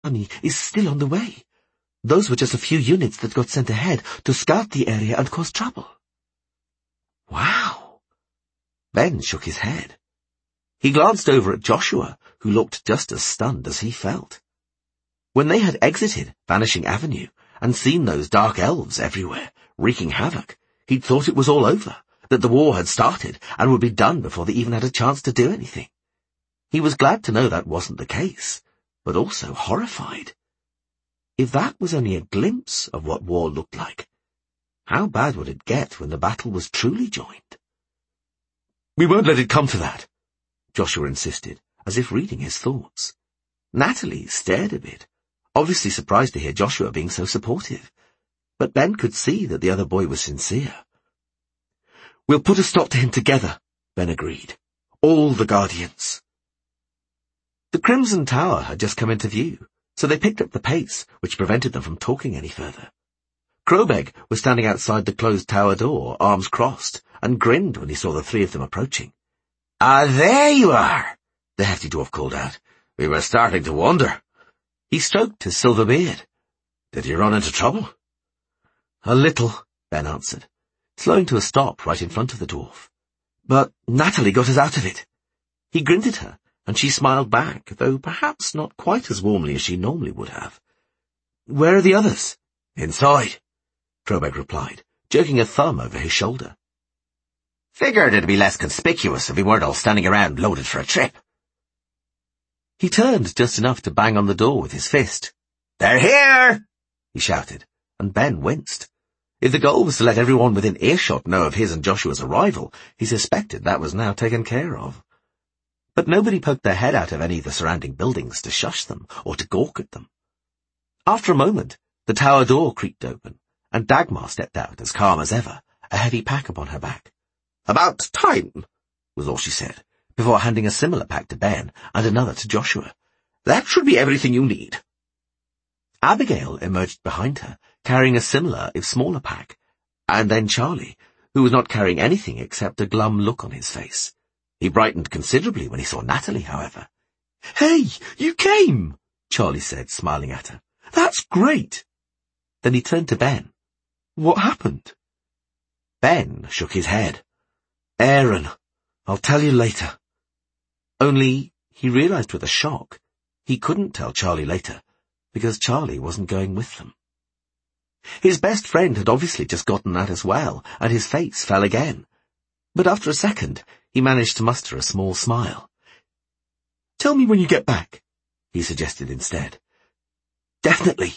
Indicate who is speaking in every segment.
Speaker 1: army is still on the way. Those were just a few units that got sent ahead to scout the area and cause trouble."
Speaker 2: "Wow." Ben shook his head. He glanced over at Joshua, who looked just as stunned as he felt. When they had exited Vanishing Avenue and seen those dark elves everywhere, wreaking havoc, he'd thought it was all over, that the war had started and would be done before they even had a chance to do anything. He was glad to know that wasn't the case, but also horrified. If that was only a glimpse of what war looked like, how bad would it get when the battle was truly joined?
Speaker 1: "We won't let it come to that," Joshua insisted, as if reading his thoughts.
Speaker 2: Natalie stared a bit, obviously surprised to hear Joshua being so supportive, but Ben could see that the other boy was sincere.
Speaker 1: "We'll put a stop to him together," Ben agreed. "All the Guardians."
Speaker 2: The Crimson Tower had just come into view, so they picked up the pace, which prevented them from talking any further. Krobeg was standing outside the closed tower door, arms crossed, and grinned when he saw the three of them approaching.
Speaker 3: "Ah, there you are," the hefty dwarf called out. "We were starting to wonder."
Speaker 2: He stroked his silver beard.
Speaker 3: "Did you run into trouble?"
Speaker 1: "A little,"
Speaker 2: Ben answered, slowing to a stop right in front of the dwarf.
Speaker 1: "But Natalie got us out of it."
Speaker 2: He grinned at her, and she smiled back, though perhaps not quite as warmly as she normally would have.
Speaker 1: "Where are the others?"
Speaker 3: "Inside,"
Speaker 2: Krobeg replied, jerking a thumb over his shoulder.
Speaker 3: "Figured it'd be less conspicuous if we weren't all standing around loaded for a trip."
Speaker 2: He turned just enough to bang on the door with his fist.
Speaker 3: "They're here!"
Speaker 2: he shouted, and Ben winced. If the goal was to let everyone within earshot know of his and Joshua's arrival, he suspected that was now taken care of. But nobody poked their head out of any of the surrounding buildings to shush them or to gawk at them. After a moment, the tower door creaked open, and Dagmar stepped out as calm as ever, a heavy pack upon her back.
Speaker 3: "About time,"
Speaker 2: was all she said, before handing a similar pack to Ben and another to Joshua.
Speaker 3: "That should be everything you need."
Speaker 2: Abigail emerged behind her, carrying a similar, if smaller pack, and then Charlie, who was not carrying anything except a glum look on his face. He brightened considerably when he saw Natalie, however.
Speaker 1: "Hey, you came,"
Speaker 2: Charlie said, smiling at her.
Speaker 1: "That's great."
Speaker 2: Then he turned to Ben.
Speaker 1: "What happened?"
Speaker 2: Ben shook his head.
Speaker 1: "Aaron, I'll tell you later."
Speaker 2: Only, he realized with a shock, he couldn't tell Charlie later, because Charlie wasn't going with them. His best friend had obviously just gotten that as well, and his face fell again. But after a second, he managed to muster a small smile.
Speaker 1: "Tell me when you get back,"
Speaker 2: he suggested instead.
Speaker 1: "Definitely."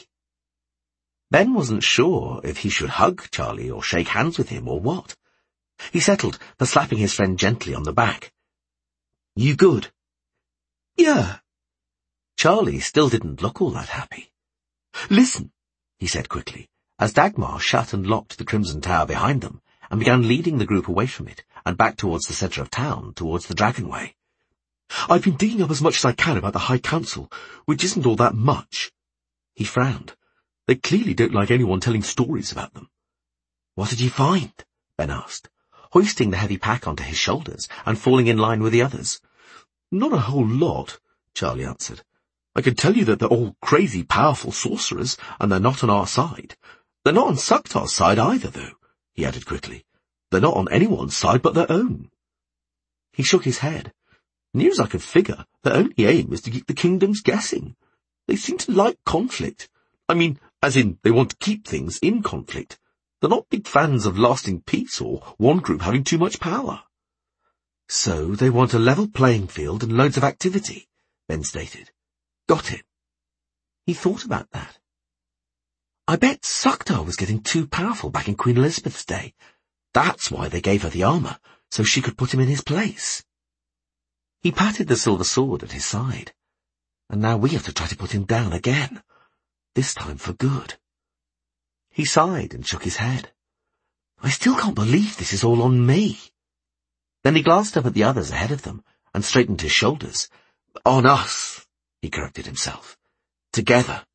Speaker 2: Ben wasn't sure if he should hug Charlie or shake hands with him or what. He settled for slapping his friend gently on the back.
Speaker 1: "You good?"
Speaker 2: "Yeah." Charlie still didn't look all that happy.
Speaker 1: "Listen,"
Speaker 2: he said quickly, as Dagmar shut and locked the Crimson Tower behind them and began leading the group away from it and back towards the centre of town, towards the Dragonway.
Speaker 1: "I've been digging up as much as I can about the High Council, which isn't all that much."
Speaker 2: He frowned.
Speaker 1: "They clearly don't like anyone telling stories about them."
Speaker 2: "What did you find?" Ben asked, hoisting the heavy pack onto his shoulders and falling in line with the others.
Speaker 1: "Not a whole lot," Charlie answered. "I can tell you that they're all crazy powerful sorcerers, and they're not on our side. They're not on Suktar's side either, though," he added quickly. "They're not on anyone's side but their own."
Speaker 2: He shook his head.
Speaker 1: "Near as I could figure, their only aim is to keep the kingdoms guessing. They seem to like conflict. I mean, as in they want to keep things in conflict. They're not big fans of lasting peace or one group having too much power."
Speaker 2: "So they want a level playing field and loads of activity," Ben stated.
Speaker 1: "Got it."
Speaker 2: He thought about that. "I bet Suktar was getting too powerful back in Queen Elizabeth's day. That's why they gave her the armour, so she could put him in his place." He patted the silver sword at his side. "And now we have to try to put him down again. This time for good." He sighed and shook his head. "I still can't believe this is all on me." Then he glanced up at the others ahead of them and straightened his shoulders.
Speaker 1: "On us,"
Speaker 2: he corrected himself. "Together."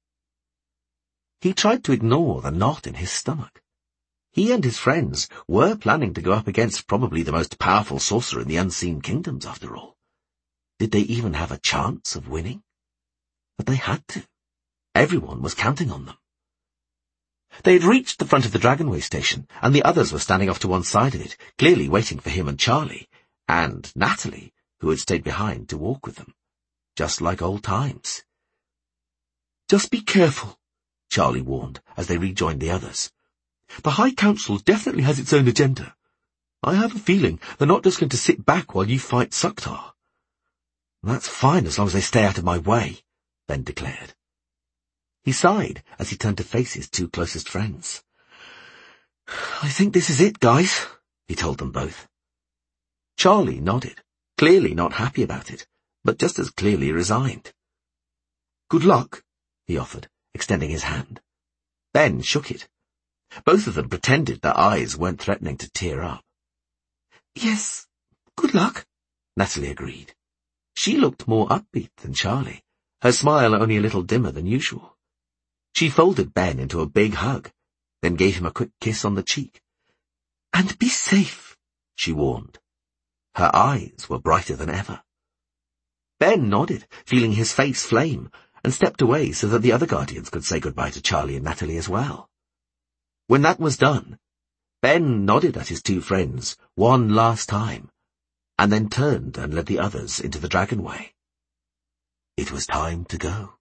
Speaker 2: He tried to ignore the knot in his stomach. He and his friends were planning to go up against probably the most powerful sorcerer in the Unseen Kingdoms, after all. Did they even have a chance of winning? But they had to. Everyone was counting on them. They had reached the front of the Dragonway station, and the others were standing off to one side of it, clearly waiting for him and Charlie, and Natalie, who had stayed behind to walk with them, just like old times. "Just be careful," Charlie warned as they rejoined the others. "The High Council definitely has its own agenda. I have a feeling they're not just going to sit back while you fight Suktar." "That's fine as long as they stay out of my way," Ben declared. He sighed as he turned to face his two closest friends. "I think this is it, guys," he told them both. Charlie nodded, clearly not happy about it, but just as clearly resigned. "Good luck," he offered, extending his hand. Ben shook it. Both of them pretended their eyes weren't threatening to tear up. "Yes, good luck," Natalie agreed. She looked more upbeat than Charlie, her smile only a little dimmer than usual. She folded Ben into a big hug, then gave him a quick kiss on the cheek. "And be safe," she warned. Her eyes were brighter than ever. Ben nodded, feeling his face flame, and stepped away so that the other Guardians could say goodbye to Charlie and Natalie as well. When that was done, Ben nodded at his two friends one last time, and then turned and led the others into the Dragonway. It was time to go.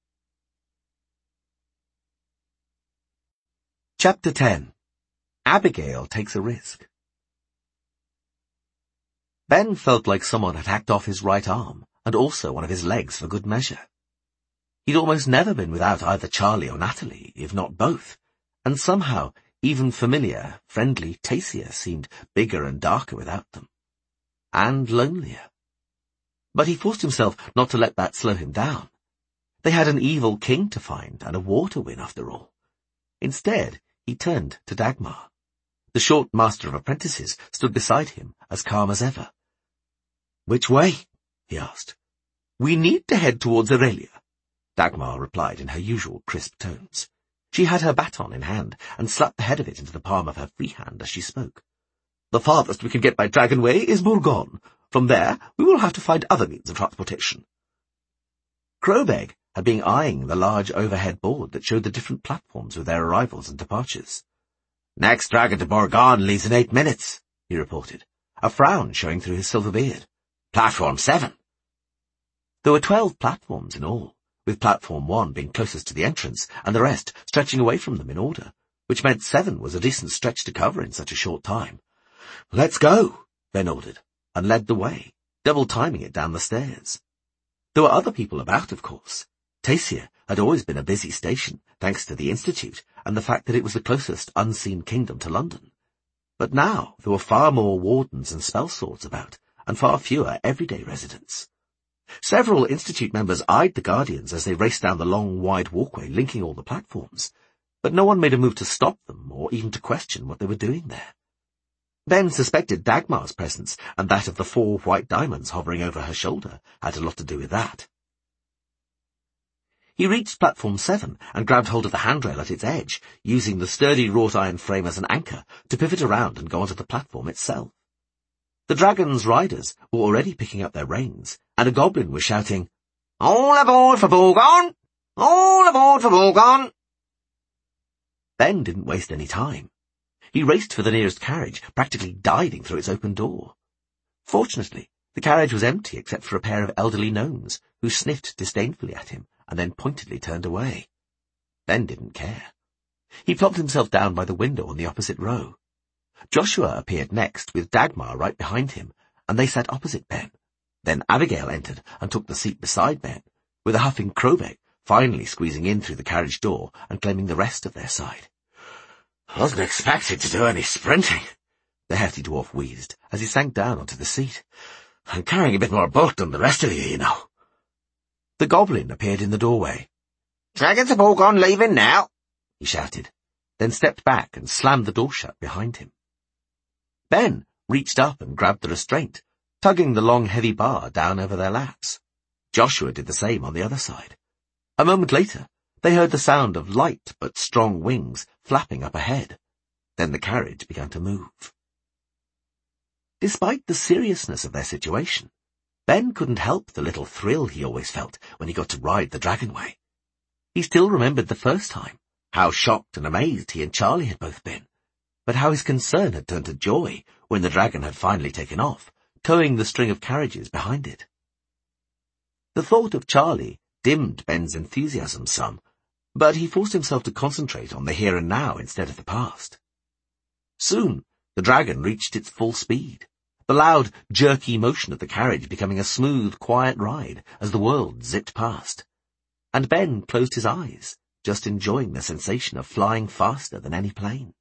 Speaker 2: Chapter 10. Abigail Takes a Risk. Ben felt like someone had hacked off his right arm, and also one of his legs for good measure. He'd almost never been without either Charlie or Natalie, if not both, and somehow even familiar, friendly Tasia seemed bigger and darker without them. And lonelier. But he forced himself not to let that slow him down. They had an evil king to find and a war to win after all. Instead, he turned to Dagmar. The short master of apprentices stood beside him, as calm as ever. "Which way?" he asked. "We need to head towards Aurelia," Dagmar replied in her usual crisp tones. She had her baton in hand and slapped the head of it into the palm of her free hand as she spoke. "The farthest we can get by Dragonway is Bourgogne. From there, we will have to find other means of transportation." Crowbeg had been eyeing the large overhead board that showed the different platforms with their arrivals and departures. "Next dragon to Bourgogne leaves in 8 minutes, he reported, a frown showing through his silver beard. "Platform 7. There were 12 platforms in all, with platform 1 being closest to the entrance and the rest stretching away from them in order, which meant 7 was a decent stretch to cover in such a short time. "Let's go," Ben ordered, and led the way, double timing it down the stairs. There were other people about, of course. Tasia had always been a busy station, thanks to the Institute and the fact that it was the closest unseen kingdom to London. But now there were far more wardens and spell swords about, and far fewer everyday residents. Several Institute members eyed the Guardians as they raced down the long, wide walkway linking all the platforms, but no one made a move to stop them or even to question what they were doing there. Ben suspected Dagmar's presence and that of the 4 white diamonds hovering over her shoulder had a lot to do with that. He reached platform 7 and grabbed hold of the handrail at its edge, using the sturdy wrought iron frame as an anchor to pivot around and go onto the platform itself. The dragon's riders were already picking up their reins, and a goblin was shouting, "All aboard for Bourgogne! All aboard for Bourgogne!" Ben didn't waste any time. He raced for the nearest carriage, practically diving through its open door. Fortunately, the carriage was empty except for a pair of elderly gnomes, who sniffed disdainfully at him and then pointedly turned away. Ben didn't care. He plopped himself down by the window on the opposite row. Joshua appeared next, with Dagmar right behind him, and they sat opposite Ben. Then Abigail entered and took the seat beside Ben, with a huffing Crowbeg finally squeezing in through the carriage door and claiming the rest of their side.
Speaker 3: "Wasn't expected to do any sprinting,"
Speaker 2: the hefty dwarf wheezed as he sank down onto the seat.
Speaker 3: "I'm carrying a bit more bulk than the rest of you know."
Speaker 2: The goblin appeared in the doorway.
Speaker 3: "Dragons of Bourgogne leaving now,"
Speaker 2: he shouted, then stepped back and slammed the door shut behind him. Ben reached up and grabbed the restraint, tugging the long heavy bar down over their laps. Joshua did the same on the other side. A moment later, they heard the sound of light but strong wings flapping up ahead. Then the carriage began to move. Despite the seriousness of their situation, Ben couldn't help the little thrill he always felt when he got to ride the Dragonway. He still remembered the first time, how shocked and amazed he and Charlie had both been, but how his concern had turned to joy when the dragon had finally taken off, towing the string of carriages behind it. The thought of Charlie dimmed Ben's enthusiasm some, but he forced himself to concentrate on the here and now instead of the past. Soon, the dragon reached its full speed, the loud, jerky motion of the carriage becoming a smooth, quiet ride as the world zipped past. And Ben closed his eyes, just enjoying the sensation of flying faster than any plane.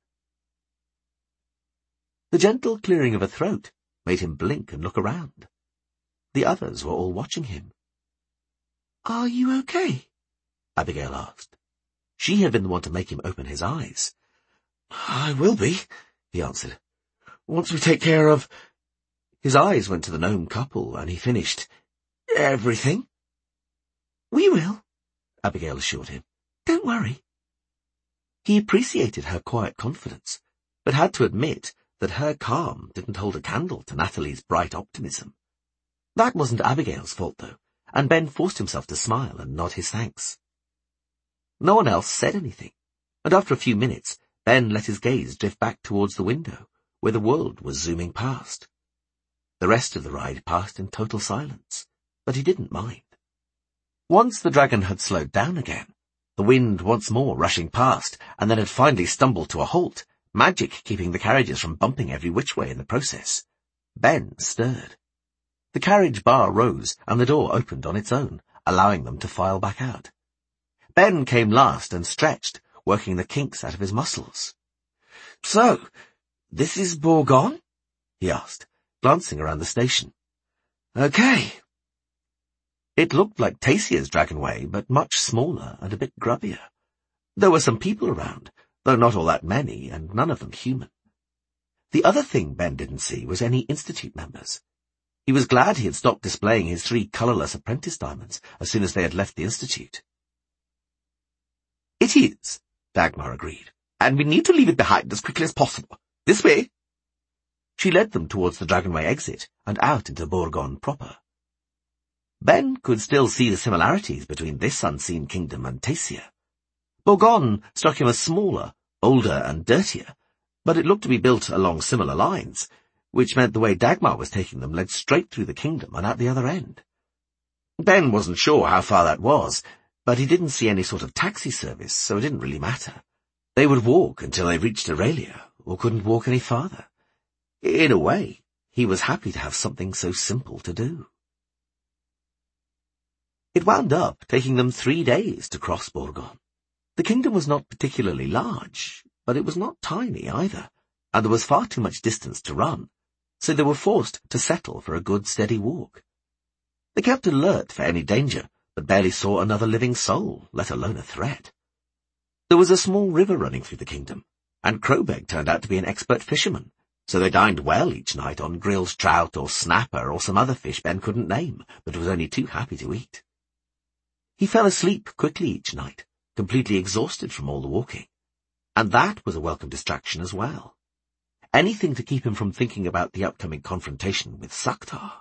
Speaker 2: The gentle clearing of a throat made him blink and look around. The others were all watching him. "Are you okay?" Abigail asked. She had been the one to make him open his eyes. "I will be," he answered. "Once we take care of—" His eyes went to the gnome couple, and he finished, "everything." "We will," Abigail assured him. "Don't worry." He appreciated her quiet confidence, but had to admit that her calm didn't hold a candle to Natalie's bright optimism. That wasn't Abigail's fault, though, and Ben forced himself to smile and nod his thanks. No one else said anything, and after a few minutes, Ben let his gaze drift back towards the window, where the world was zooming past. The rest of the ride passed in total silence, but he didn't mind. Once the dragon had slowed down again, the wind once more rushing past, and then had finally stumbled to a halt, magic keeping the carriages from bumping every which way in the process, Ben stirred. The carriage bar rose, and the door opened on its own, allowing them to file back out. Ben came last and stretched, working the kinks out of his muscles. "So, this is Bourgogne?" he asked, glancing around the station. "Okay." It looked like Tacia's Dragonway, but much smaller and a bit grubbier. There were some people around, though not all that many, and none of them human. The other thing Ben didn't see was any Institute members. He was glad he had stopped displaying his 3 colourless apprentice diamonds as soon as they had left the Institute.
Speaker 1: "It is," Dagmar agreed, "and we need to leave it behind as quickly as possible. This way." She led them towards the Dragonway exit and out into Bourgogne proper. Ben could still see the similarities between this unseen kingdom and Tacia. Bourgogne struck him as smaller, older and dirtier, but it looked to be built along similar lines, which meant the way Dagmar was taking them led straight through the kingdom and out the other end. Ben wasn't sure how far that was, but he didn't see any sort of taxi service, so it didn't really matter. They would walk until they reached Aurelia, or couldn't walk any farther. In a way, he was happy to have something so simple to do. It wound up taking them 3 days to cross Bourgogne. The kingdom was not particularly large, but it was not tiny either, and there was far too much distance to run, so they were forced to settle for a good steady walk. They kept alert for any danger, but barely saw another living soul, let alone a threat. There was a small river running through the kingdom, and Crowbeg turned out to be an expert fisherman, so they dined well each night on grilled trout or snapper or some other fish Ben couldn't name, but was only too happy to eat. He fell asleep quickly each night, completely exhausted from all the walking, and that was a welcome distraction as well. Anything to keep him from thinking about the upcoming confrontation with Saktar.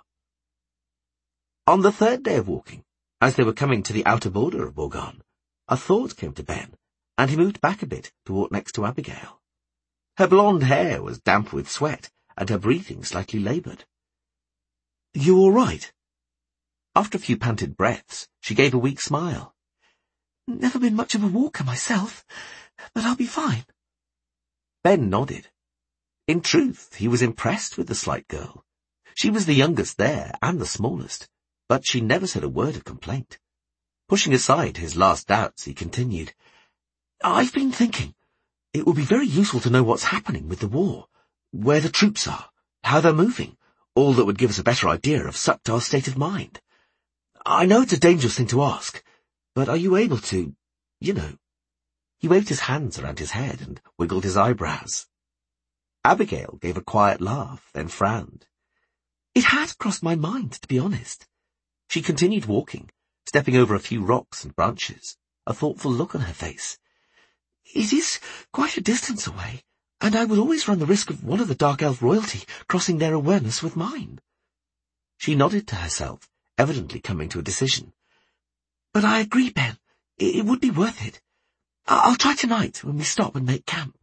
Speaker 1: On the 3rd day of walking, as they were coming to the outer border of Bourgogne, a thought came to Ben, and he moved back a bit to walk next to Abigail. Her blonde hair was damp with sweat, and her breathing slightly laboured. "You all right?" After a few panted breaths, she gave a weak smile. "Never been much of a walker myself, but I'll be fine." Ben nodded. In truth, he was impressed with the slight girl. She was the youngest there, and the smallest, but she never said a word of complaint. Pushing aside his last doubts, he continued, "I've been thinking. It would be very useful to know what's happening with the war, where the troops are, how they're moving, all that would give us a better idea of Saktar's state of mind. I know it's a dangerous thing to ask, but are you able to, He waved his hands around his head and wiggled his eyebrows. Abigail gave a quiet laugh, then frowned. "It had crossed my mind, to be honest." She continued walking, stepping over a few rocks and branches, a thoughtful look on her face. "It is quite a distance away, and I would always run the risk of one of the Dark Elf royalty crossing their awareness with mine." She nodded to herself, evidently coming to a decision. "But I agree, Ben.
Speaker 2: It would be worth it. I'll try tonight when we stop and make camp.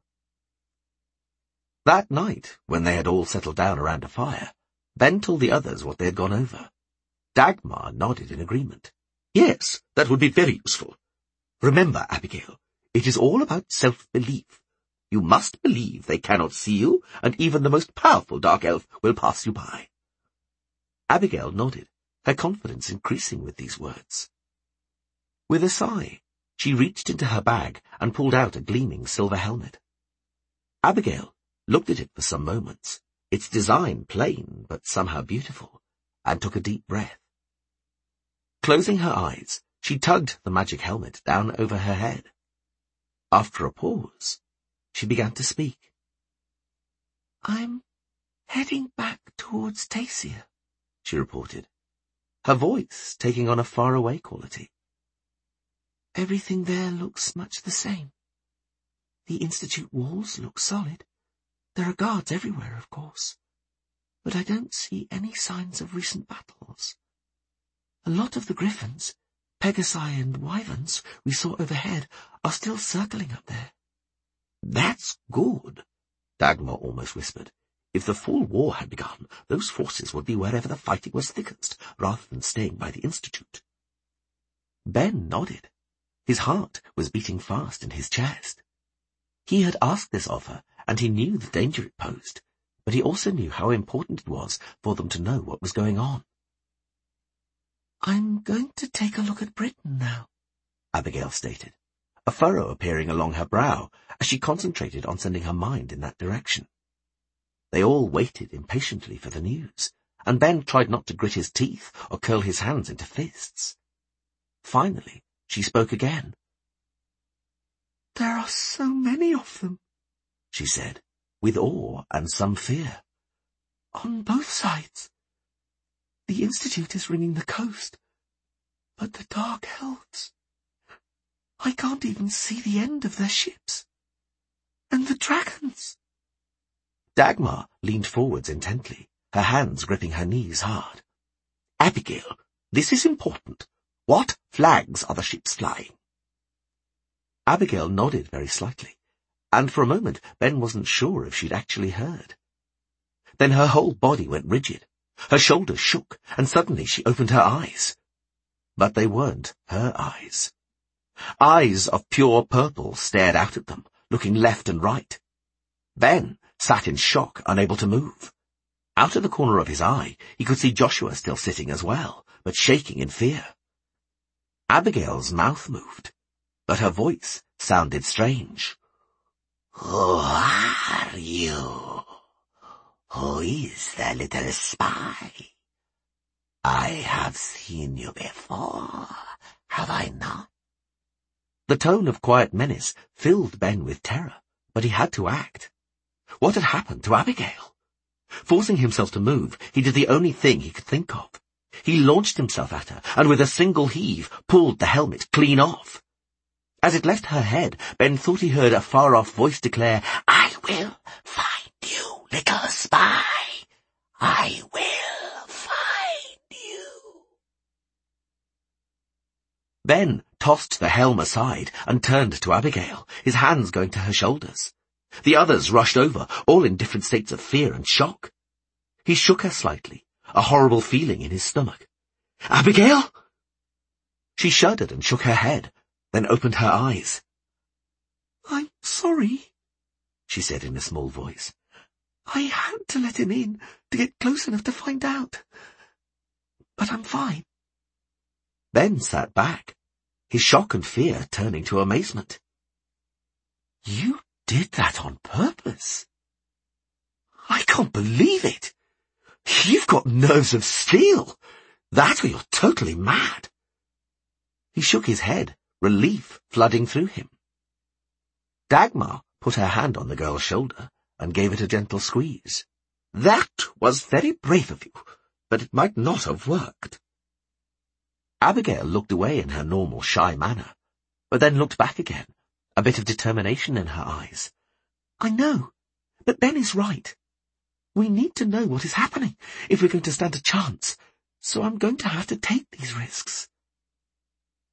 Speaker 2: That night, when they had all settled down around a fire, Ben told the others what they had gone over. Dagmar nodded in agreement.
Speaker 1: Yes, that would be very useful. Remember, Abigail, it is all about self-belief. You must believe they cannot see you, and even the most powerful dark elf will pass you by.
Speaker 2: Abigail nodded, her confidence increasing with these words. With a sigh, she reached into her bag and pulled out a gleaming silver helmet. Abigail looked at it for some moments, its design plain but somehow beautiful, and took a deep breath. Closing her eyes, she tugged the magic helmet down over her head. After a pause, she began to speak. "I'm heading back towards Tasia," she reported, her voice taking on a faraway quality. "Everything there looks much the same. The Institute walls look solid. There are guards everywhere, of course, but I don't see any signs of recent battles. A lot of the griffins, Pegasi and wyverns we saw overhead are still circling up there."
Speaker 1: "That's good," Dagmar almost whispered. If the fall war had begun, those forces would be wherever the fighting was thickest, rather than staying by the Institute.
Speaker 2: Ben nodded. His heart was beating fast in his chest. He had asked this of her, and he knew the danger it posed, but he also knew how important it was for them to know what was going on. "I'm going to take a look at Britain now," Abigail stated, a furrow appearing along her brow as she concentrated on sending her mind in that direction. They all waited impatiently for the news, and Ben tried not to grit his teeth or curl his hands into fists. Finally, she spoke again. "There are so many of them," she said, with awe and some fear. "On both sides. The Institute is ringing the coast, but the Dark Elves, I can't even see the end of their ships. And the dragons." Dagmar leaned forwards intently, her hands gripping her knees hard.
Speaker 1: "Abigail, this is important. What flags are the ships flying?"
Speaker 2: Abigail nodded very slightly, and for a moment Ben wasn't sure if she'd actually heard. Then her whole body went rigid, her shoulders shook, and suddenly she opened her eyes. But they weren't her eyes. Eyes of pure purple stared out at them, looking left and right. Ben sat in shock, unable to move. Out of the corner of his eye, he could see Joshua still sitting as well, but shaking in fear. Abigail's mouth moved, but her voice sounded strange.
Speaker 3: "Who are you? Who is the little spy? I have seen you before, have I not?"
Speaker 2: The tone of quiet menace filled Ben with terror, but he had to act. What had happened to Abigail? Forcing himself to move, he did the only thing he could think of. He launched himself at her, and with a single heave, pulled the helmet clean off. As it left her head, Ben thought he heard a far-off voice declare,
Speaker 3: "I will find you, little spy. I will find you."
Speaker 2: Ben tossed the helm aside and turned to Abigail, his hands going to her shoulders. The others rushed over, all in different states of fear and shock. He shook her slightly, a horrible feeling in his stomach. "Abigail!" She shuddered and shook her head, then opened her eyes. "I'm sorry," she said in a small voice. "I had to let him in to get close enough to find out. But I'm fine." Ben sat back, his shock and fear turning to amazement. "You did that on purpose? I can't believe it. You've got nerves of steel. That or you're totally mad." He shook his head, relief flooding through him. Dagmar put her hand on the girl's shoulder and gave it a gentle squeeze. "That was very brave of you, but it might not have worked." Abigail looked away in her normal shy manner, but then looked back again, a bit of determination in her eyes. "I know, but Ben is right. We need to know what is happening if we're going to stand a chance, so I'm going to have to take these risks."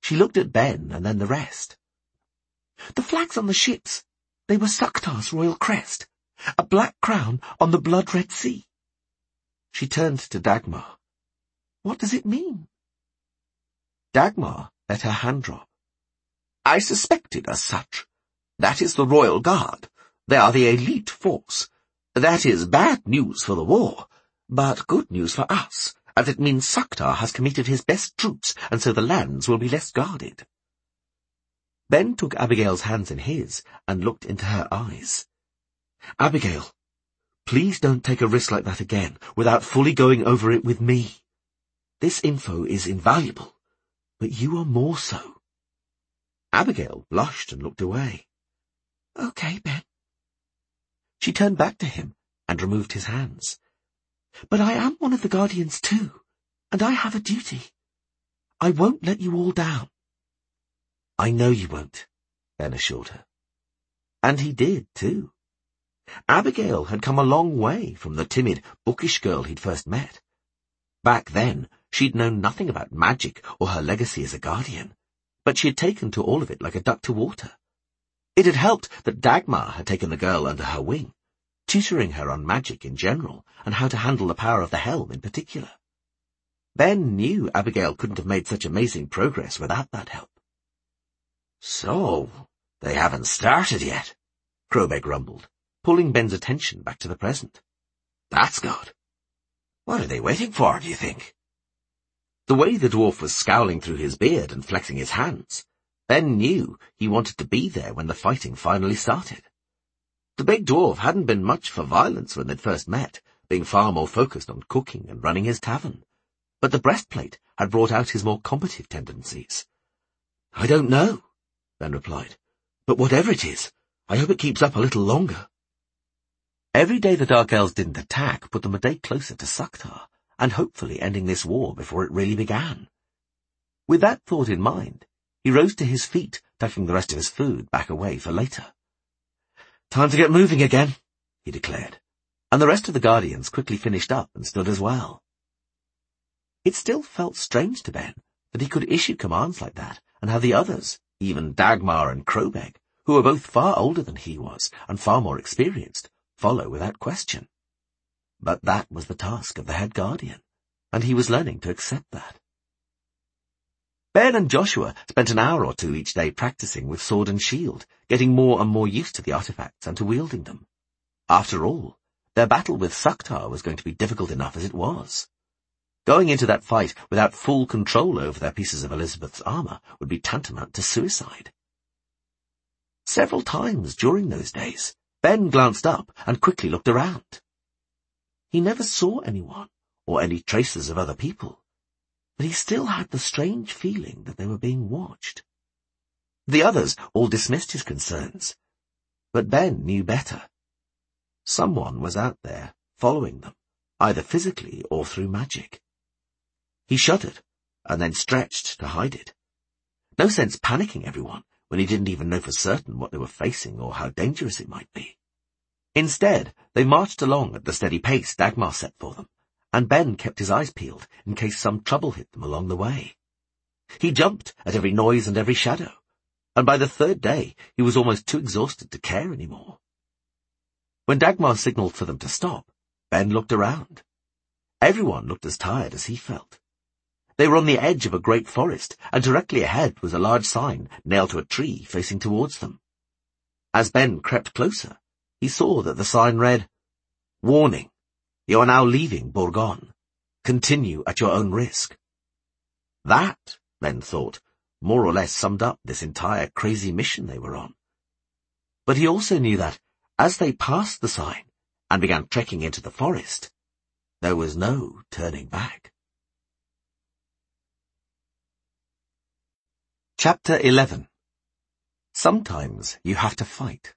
Speaker 2: She looked at Ben and then the rest. "The flags on the ships, they were Suctar's royal crest, a black crown on the blood-red sea." She turned to Dagmar. "What does it mean?" Dagmar let her hand drop. "I suspected as such. That is the Royal Guard. They are the elite force. That is bad news for the war, but good news for us, as it means Suctar has committed his best troops, and so the lands will be less guarded." Ben took Abigail's hands in his and looked into her eyes. "Abigail, please don't take a risk like that again without fully going over it with me. This info is invaluable, but you are more so." Abigail blushed and looked away. "Okay, Ben." She turned back to him and removed his hands. "But I am one of the Guardians too, and I have a duty. I won't let you all down." "I know you won't," Ben assured her. And he did, too. Abigail had come a long way from the timid, bookish girl he'd first met. Back then, she'd known nothing about magic or her legacy as a guardian, but she had taken to all of it like a duck to water. It had helped that Dagmar had taken the girl under her wing, tutoring her on magic in general and how to handle the power of the helm in particular. Ben knew Abigail couldn't have made such amazing progress without that help.
Speaker 3: "So, they haven't started yet,"
Speaker 2: Crowbeg rumbled, pulling Ben's attention back to the present.
Speaker 3: "That's good. What are they waiting for, do you think?"
Speaker 2: The way the dwarf was scowling through his beard and flexing his hands, Ben knew he wanted to be there when the fighting finally started. The big dwarf hadn't been much for violence when they'd first met, being far more focused on cooking and running his tavern. But the breastplate had brought out his more combative tendencies. "I don't know," Ben replied, "but whatever it is, I hope it keeps up a little longer." Every day the Dark Elves didn't attack put them a day closer to Suctar, and hopefully ending this war before it really began. With that thought in mind, he rose to his feet, tucking the rest of his food back away for later. "Time to get moving again," he declared, and the rest of the Guardians quickly finished up and stood as well. It still felt strange to Ben that he could issue commands like that and have the others, even Dagmar and Crowbeg, who were both far older than he was and far more experienced, follow without question. But that was the task of the head Guardian, and he was learning to accept that. Ben and Joshua spent an hour or two each day practicing with sword and shield, getting more and more used to the artifacts and to wielding them. After all, their battle with Suctar was going to be difficult enough as it was. Going into that fight without full control over their pieces of Elizabeth's armor would be tantamount to suicide. Several times during those days, Ben glanced up and quickly looked around. He never saw anyone or any traces of other people, but he still had the strange feeling that they were being watched. The others all dismissed his concerns, but Ben knew better. Someone was out there, following them, either physically or through magic. He shuddered, and then stretched to hide it. No sense panicking everyone when he didn't even know for certain what they were facing or how dangerous it might be. Instead, they marched along at the steady pace Dagmar set for them, and Ben kept his eyes peeled in case some trouble hit them along the way. He jumped at every noise and every shadow, and by the third day he was almost too exhausted to care anymore. When Dagmar signalled for them to stop, Ben looked around. Everyone looked as tired as he felt. They were on the edge of a great forest, and directly ahead was a large sign nailed to a tree facing towards them. As Ben crept closer, he saw that the sign read, "Warning, you are now leaving Bourgogne. Continue at your own risk." That, Ben thought, more or less summed up this entire crazy mission they were on. But he also knew that, as they passed the sign and began trekking into the forest, there was no turning back. Chapter 11. Sometimes you have to fight.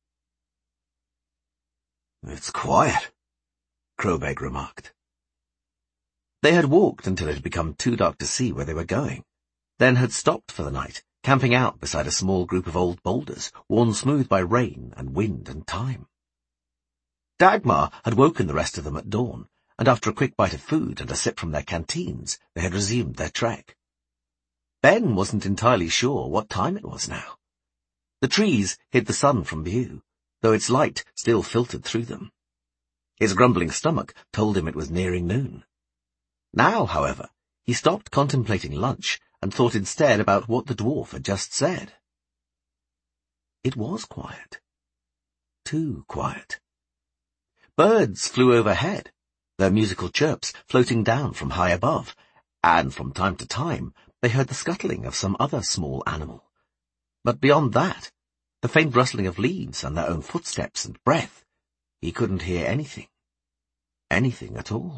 Speaker 3: "It's quiet,"
Speaker 2: Crowbeg remarked. They had walked until it had become too dark to see where they were going, then had stopped for the night, camping out beside a small group of old boulders, worn smooth by rain and wind and time. Dagmar had woken the rest of them at dawn, and after a quick bite of food and a sip from their canteens, they had resumed their trek. Ben wasn't entirely sure what time it was now. The trees hid the sun from view, though its light still filtered through them. His grumbling stomach told him it was nearing noon. Now, however, he stopped contemplating lunch and thought instead about what the dwarf had just said. It was quiet. Too quiet. Birds flew overhead, their musical chirps floating down from high above, and from time to time they heard the scuttling of some other small animal. But beyond that, the faint rustling of leaves and their own footsteps and breath, he couldn't hear anything. Anything at all.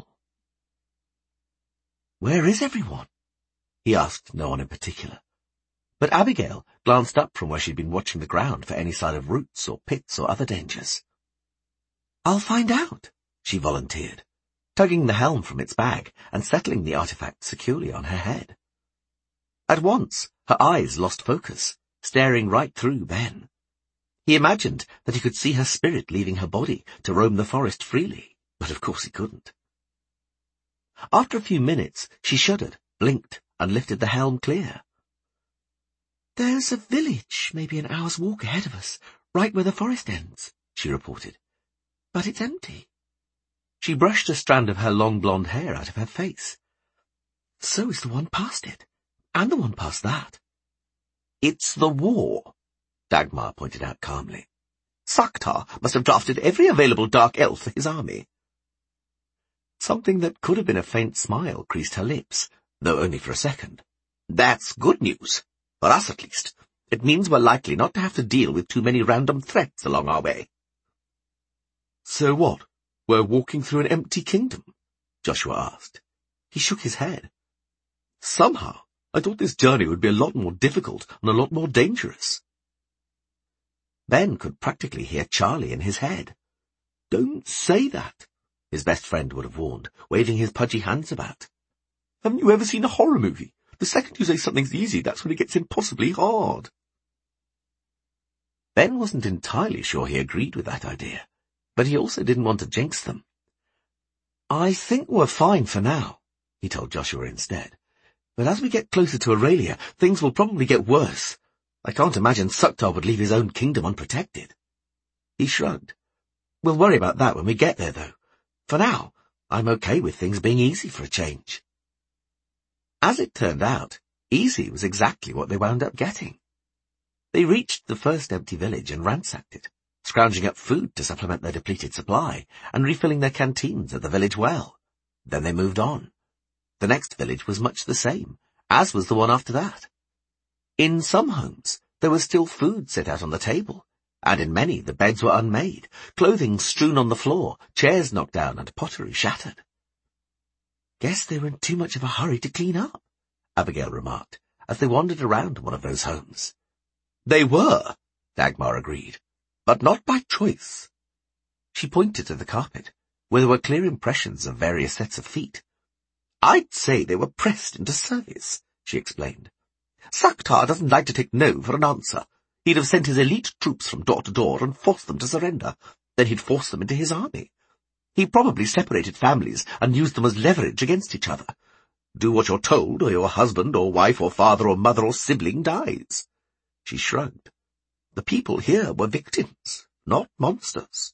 Speaker 2: "Where is everyone?" he asked no one in particular. But Abigail glanced up from where she'd been watching the ground for any sign of roots or pits or other dangers. "I'll find out," she volunteered, tugging the helm from its bag and settling the artifact securely on her head. At once, her eyes lost focus, staring right through Ben. He imagined that he could see her spirit leaving her body to roam the forest freely, but of course he couldn't. After a few minutes, she shuddered, blinked, and lifted the helm clear. "There's a village maybe an hour's walk ahead of us, right where the forest ends," she reported. "But it's empty." She brushed a strand of her long blonde hair out of her face. "So is the one past it, and the one past that." "It's the war," Dagmar pointed out calmly. "Saktar must have drafted every available dark elf for his army." Something that could have been a faint smile creased her lips, though only for a second. "That's good news. For us, at least. It means we're likely not to have to deal with too many random threats along our way."
Speaker 1: "So what? We're walking through an empty kingdom?" Joshua asked. He shook his head. "Somehow, I thought this journey would be a lot more difficult and a lot more dangerous."
Speaker 2: Ben could practically hear Charlie in his head.
Speaker 1: "Don't say that,"
Speaker 2: his best friend would have warned, waving his pudgy hands about.
Speaker 1: "Haven't you ever seen a horror movie? The second you say something's easy, that's when it gets impossibly hard."
Speaker 2: Ben wasn't entirely sure he agreed with that idea, but he also didn't want to jinx them. "I think we're fine for now," he told Joshua instead. "But as we get closer to Aurelia, things will probably get worse. I can't imagine Saktar would leave his own kingdom unprotected." He shrugged. "We'll worry about that when we get there, though. For now, I'm okay with things being easy for a change." As it turned out, easy was exactly what they wound up getting. They reached the first empty village and ransacked it, scrounging up food to supplement their depleted supply and refilling their canteens at the village well. Then they moved on. The next village was much the same, as was the one after that. In some homes, there was still food set out on the table, and in many the beds were unmade, clothing strewn on the floor, chairs knocked down, and pottery shattered. "Guess they were in too much of a hurry to clean up," Abigail remarked, as they wandered around one of those homes.
Speaker 1: "They were," Dagmar agreed, "but not by choice."
Speaker 2: She pointed to the carpet, where there were clear impressions of various sets of feet.
Speaker 1: "I'd say they were pressed into service," she explained. "Saktar doesn't like to take no for an answer. He'd have sent his elite troops from door to door and forced them to surrender. Then he'd force them into his army. He probably separated families and used them as leverage against each other. Do what you're told, or your husband or wife or father or mother or sibling dies." She shrugged. "The people here were victims, not monsters."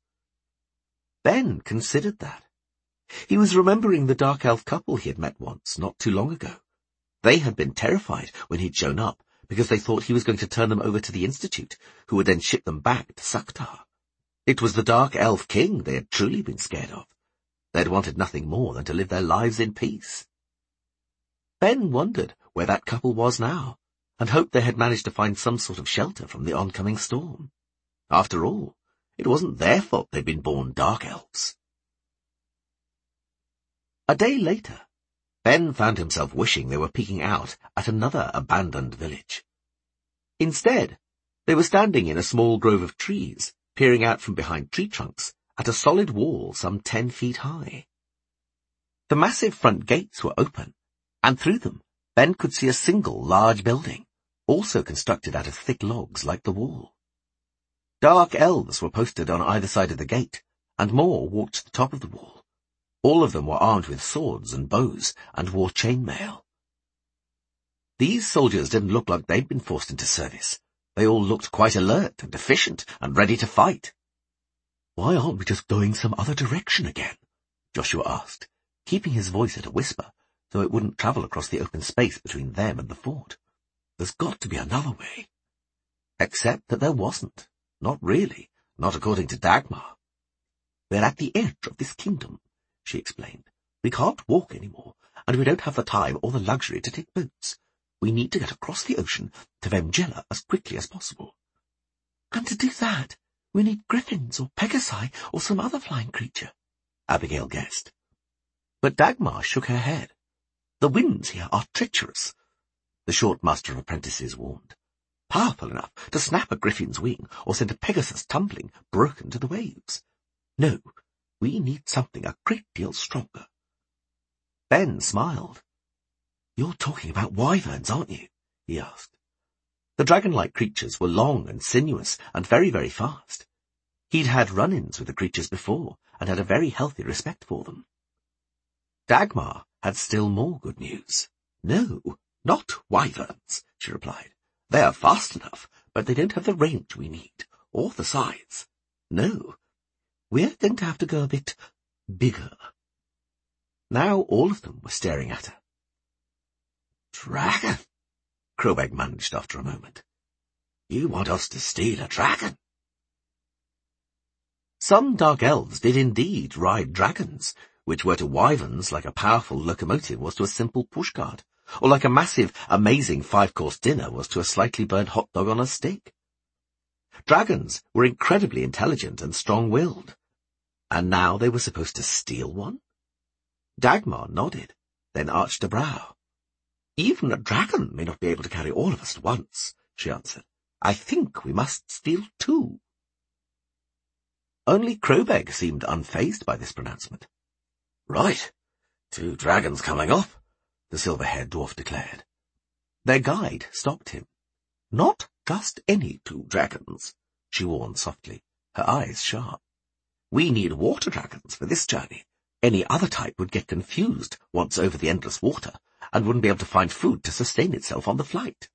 Speaker 2: Ben considered that. He was remembering the dark elf couple he had met once, not too long ago. They had been terrified when he'd shown up, because they thought he was going to turn them over to the Institute, who would then ship them back to Saktar. It was the Dark Elf King they had truly been scared of. They had wanted nothing more than to live their lives in peace. Ben wondered where that couple was now, and hoped they had managed to find some sort of shelter from the oncoming storm. After all, it wasn't their fault they'd been born dark elves. A day later, Ben found himself wishing they were peeking out at another abandoned village. Instead, they were standing in a small grove of trees, peering out from behind tree trunks at a solid wall some 10 feet high. The massive front gates were open, and through them Ben could see a single large building, also constructed out of thick logs like the wall. Dark elves were posted on either side of the gate, and more walked to the top of the wall. All of them were armed with swords and bows and wore chainmail. These soldiers didn't look like they'd been forced into service. They all looked quite alert and efficient and ready to fight. "Why aren't we just going some other direction again?" Joshua asked, keeping his voice at a whisper so it wouldn't travel across the open space between them and the fort. "There's got to be another way." Except that there wasn't. Not really. Not according to Dagmar. "We're at the edge of this kingdom," she explained. "We can't walk anymore, and we don't have the time or the luxury to take boats. We need to get across the ocean to Vengella as quickly as possible." "And to do that, we need griffins or pegasi or some other flying creature," Abigail guessed. But Dagmar shook her head. "The winds here are treacherous," the short master of apprentices warned. "Powerful enough to snap a griffin's wing or send a Pegasus tumbling, broken to the waves. No, we need something a great deal stronger." Ben smiled. "You're talking about wyverns, aren't you?" he asked. The dragon-like creatures were long and sinuous and very, very fast. He'd had run-ins with the creatures before and had a very healthy respect for them. Dagmar had still more good news. "No, not wyverns," she replied. "They are fast enough, but they don't have the range we need, or the size. No, we're going to have to go a bit bigger." Now all of them were staring at her.
Speaker 3: "Dragon?" Crowbeg managed after a moment. "You want us to steal a dragon?"
Speaker 2: Some dark elves did indeed ride dragons, which were to wyverns like a powerful locomotive was to a simple pushcart, or like a massive, amazing 5-course dinner was to a slightly burnt hot dog on a stick. Dragons were incredibly intelligent and strong-willed, and now they were supposed to steal one? Dagmar nodded, then arched a brow. "Even a dragon may not be able to carry all of us at once," she answered. "I think we must steal 2. Only Crowbeg seemed unfazed by this pronouncement.
Speaker 3: "Right, 2 dragons coming up," the silver-haired dwarf declared.
Speaker 2: Their guide stopped him. "Not just any 2 dragons," she warned softly, her eyes sharp. "We need water dragons for this journey. Any other type would get confused once over the endless water and wouldn't be able to find food to sustain itself on the flight."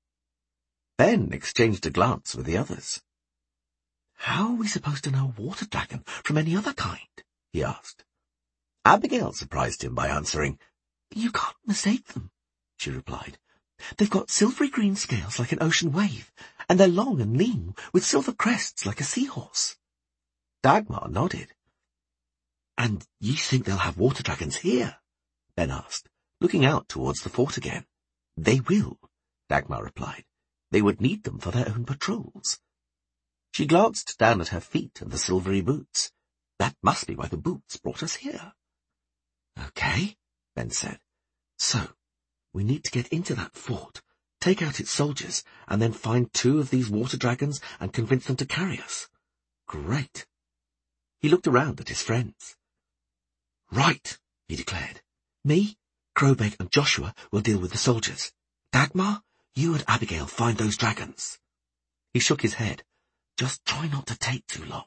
Speaker 2: Ben exchanged a glance with the others. "How are we supposed to know a water dragon from any other kind?" he asked. Abigail surprised him by answering, "You can't mistake them," she replied. "They've got silvery green scales like an ocean wave, and they're long and lean, with silver crests like a seahorse." Dagmar nodded. "And you think they'll have water dragons here?" Ben asked, looking out towards the fort again. "They will," Dagmar replied. "They would need them for their own patrols." She glanced down at her feet and the silvery boots. "That must be why the boots brought us here." "Okay," Ben said. "So, we need to get into that fort, take out its soldiers, and then find 2 of these water dragons and convince them to carry us. Great." He looked around at his friends. "Right," he declared. "Me, Crowbeg, and Joshua will deal with the soldiers. Dagmar, you and Abigail find those dragons." He shook his head. "Just try not to take too long."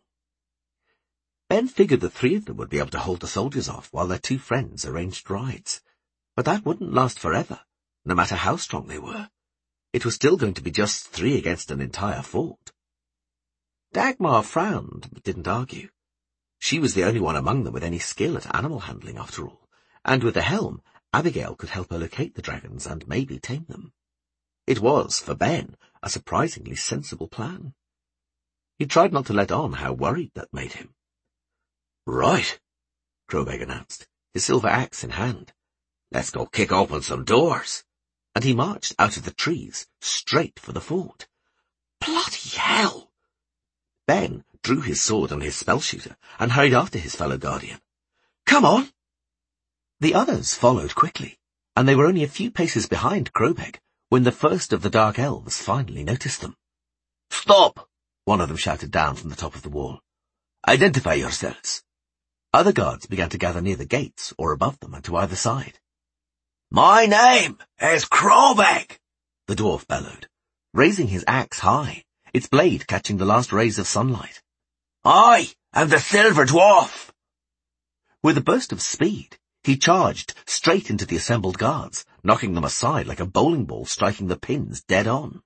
Speaker 2: Ben figured the 3 of them would be able to hold the soldiers off while their 2 friends arranged rides. But that wouldn't last forever, no matter how strong they were. It was still going to be just 3 against an entire fort. Dagmar frowned, but didn't argue. She was the only one among them with any skill at animal handling, after all, and with the helm, Abigail could help her locate the dragons and maybe tame them. It was, for Ben, a surprisingly sensible plan. He tried not to let on how worried that made him.
Speaker 3: "Right," Crowbeg announced, his silver axe in hand. "Let's go kick open some doors."
Speaker 2: And he marched out of the trees, straight for the fort.
Speaker 3: "Bloody hell!"
Speaker 2: Ben drew his sword and his spell-shooter and hurried after his fellow guardian.
Speaker 3: "Come on!"
Speaker 2: The others followed quickly, and they were only a few paces behind Crowbeg when the first of the dark elves finally noticed them.
Speaker 3: "Stop!"
Speaker 2: one of them shouted down from the top of the wall.
Speaker 3: "Identify yourselves."
Speaker 2: Other guards began to gather near the gates or above them and to either side.
Speaker 3: "My name is Crowbeg,"
Speaker 2: the dwarf bellowed, raising his axe high, its blade catching the last rays of sunlight.
Speaker 3: "I am the Silver Dwarf."
Speaker 2: With a burst of speed, He charged straight into the assembled guards, knocking them aside like a bowling ball striking the pins dead on.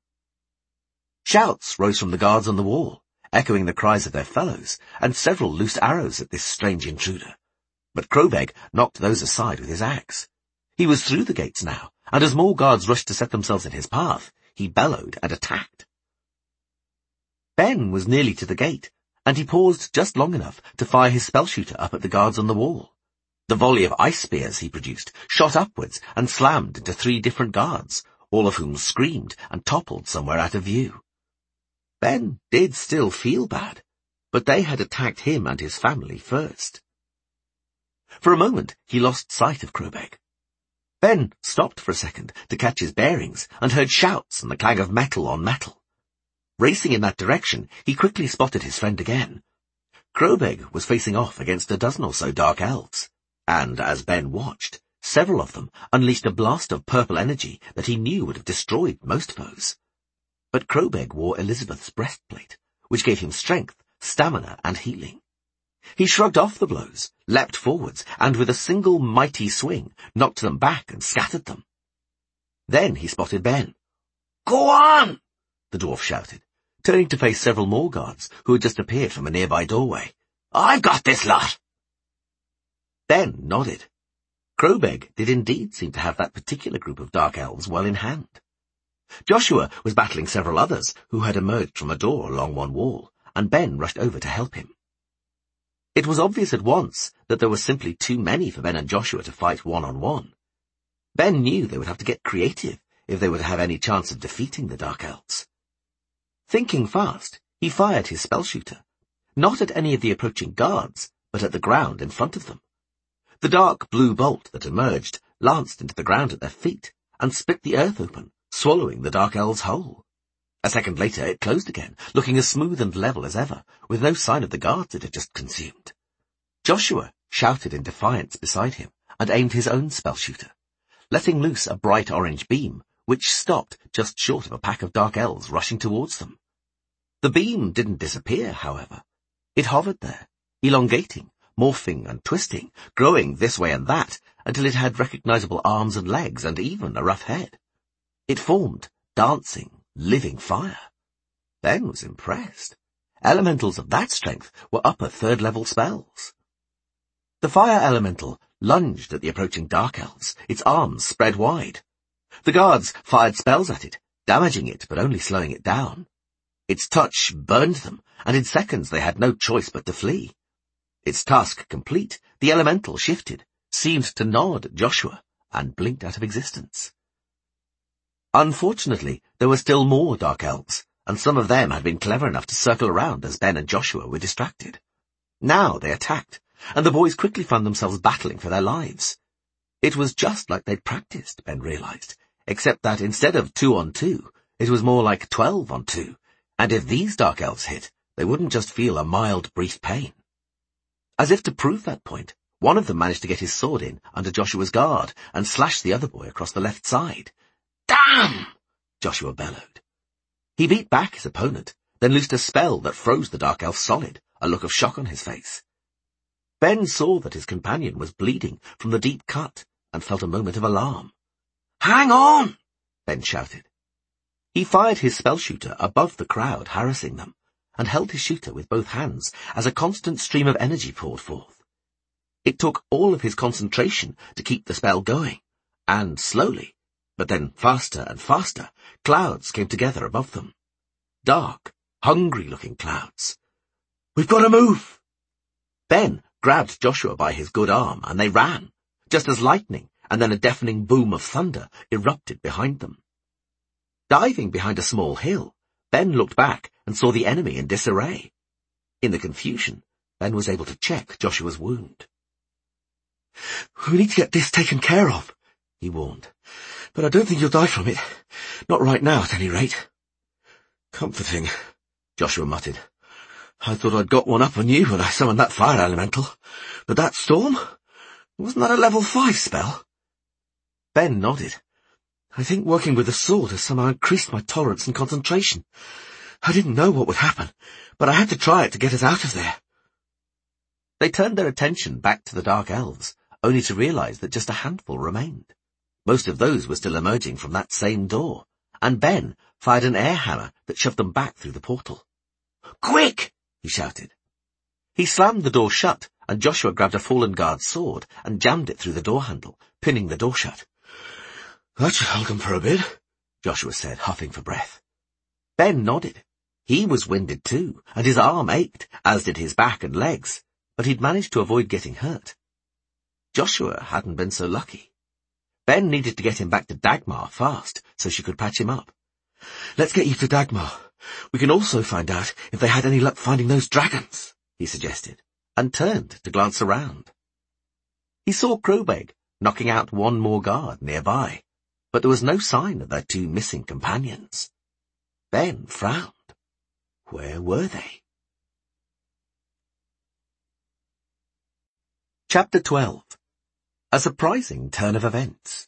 Speaker 2: Shouts rose from the guards on the wall, echoing the cries of their fellows, and several loosed arrows at this strange intruder. But Crowbeg knocked those aside with his axe. He was through the gates now, and as more guards rushed to set themselves in his path, he bellowed and attacked. Ben was nearly to the gate, and he paused just long enough to fire his spell shooter up at the guards on the wall. The volley of ice spears he produced shot upwards and slammed into 3 different guards, all of whom screamed and toppled somewhere out of view. Ben did still feel bad, but they had attacked him and his family first. For a moment he lost sight of Crowbeg. Ben stopped for a second to catch his bearings and heard shouts and the clang of metal on metal. Racing in that direction, he quickly spotted his friend again. Crowbeg was facing off against a dozen or so dark elves, and as Ben watched, several of them unleashed a blast of purple energy that he knew would have destroyed most foes. But Crowbeg wore Elizabeth's breastplate, which gave him strength, stamina, and healing. He shrugged off the blows, leapt forwards, and with a single mighty swing, knocked them back and scattered them. Then he spotted Ben. "Go on!" the dwarf shouted, turning to face several more guards who had just appeared from a nearby doorway. "I've got this lot!" Ben nodded. Crowbeg did indeed seem to have that particular group of dark elves well in hand. Joshua was battling several others who had emerged from a door along one wall, and Ben rushed over to help him. It was obvious at once that there were simply too many for Ben and Joshua to fight one-on-one. Ben knew they would have to get creative if they were to have any chance of defeating the Dark Elves. Thinking fast, he fired his spell shooter, not at any of the approaching guards, but at the ground in front of them. The dark blue bolt that emerged lanced into the ground at their feet and split the earth open, swallowing the Dark Elves whole. A second later it closed again, looking as smooth and level as ever, with no sign of the guards it had just consumed. Joshua shouted in defiance beside him and aimed his own spell shooter, letting loose a bright orange beam, which stopped just short of a pack of Dark Elves rushing towards them. The beam didn't disappear, however. It hovered there, elongating, morphing and twisting, growing this way and that, until it had recognizable arms and legs and even a rough head. It formed dancing, living fire. Ben was impressed. Elementals of that strength were upper third-level spells. The fire elemental lunged at the approaching Dark Elves, its arms spread wide. The guards fired spells at it, damaging it but only slowing it down. Its touch burned them, and in seconds they had no choice but to flee. Its task complete, the elemental shifted, seemed to nod at Joshua, and blinked out of existence. Unfortunately, there were still more Dark Elves, and some of them had been clever enough to circle around as Ben and Joshua were distracted. Now they attacked, and the boys quickly found themselves battling for their lives. It was just like they'd practiced, Ben realized, except that instead of 2-on-2, it was more like 12-on-2, and if these Dark Elves hit, they wouldn't just feel a mild, brief pain. As if to prove that point, one of them managed to get his sword in under Joshua's guard and slash the other boy across the left side. "Damn!" Joshua bellowed. He beat back his opponent, then loosed a spell that froze the Dark Elf solid, a look of shock on his face. Ben saw that his companion was bleeding from the deep cut and felt a moment of alarm. "Hang on!" Ben shouted. He fired his spell shooter above the crowd harassing them, and held his shooter with both hands as a constant stream of energy poured forth. It took all of his concentration to keep the spell going, and slowly, but then faster and faster, clouds came together above them. Dark, hungry-looking clouds. "We've got to move!" Ben grabbed Joshua by his good arm, and they ran, just as lightning and then a deafening boom of thunder erupted behind them. Diving behind a small hill, Ben looked back and saw the enemy in disarray. In the confusion, Ben was able to check Joshua's wound. "We need to get this taken care of," he warned. "But I don't think you'll die from it. Not right now, at any rate." "Comforting," Joshua muttered. "I thought I'd got one up on you when I summoned that fire elemental. But that storm? Wasn't that a level 5 spell?" Ben nodded. "I think working with the sword has somehow increased my tolerance and concentration. I didn't know what would happen, but I had to try it to get us out of there." They turned their attention back to the Dark Elves, only to realize that just a handful remained. Most of those were still emerging from that same door, and Ben fired an air hammer that shoved them back through the portal. "Quick!" he shouted. He slammed the door shut, and Joshua grabbed a fallen guard's sword and jammed it through the door handle, pinning the door shut. "That should hold them for a bit," Joshua said, huffing for breath. Ben nodded. He was winded too, and his arm ached, as did his back and legs, but he'd managed to avoid getting hurt. Joshua hadn't been so lucky. Ben needed to get him back to Dagmar fast, so she could patch him up. "Let's get you to Dagmar. We can also find out if they had any luck finding those dragons," he suggested, and turned to glance around. He saw Crowbeg knocking out one more guard nearby, but there was no sign of their two missing companions. Ben frowned. Where were they? Chapter 12. A surprising turn of events.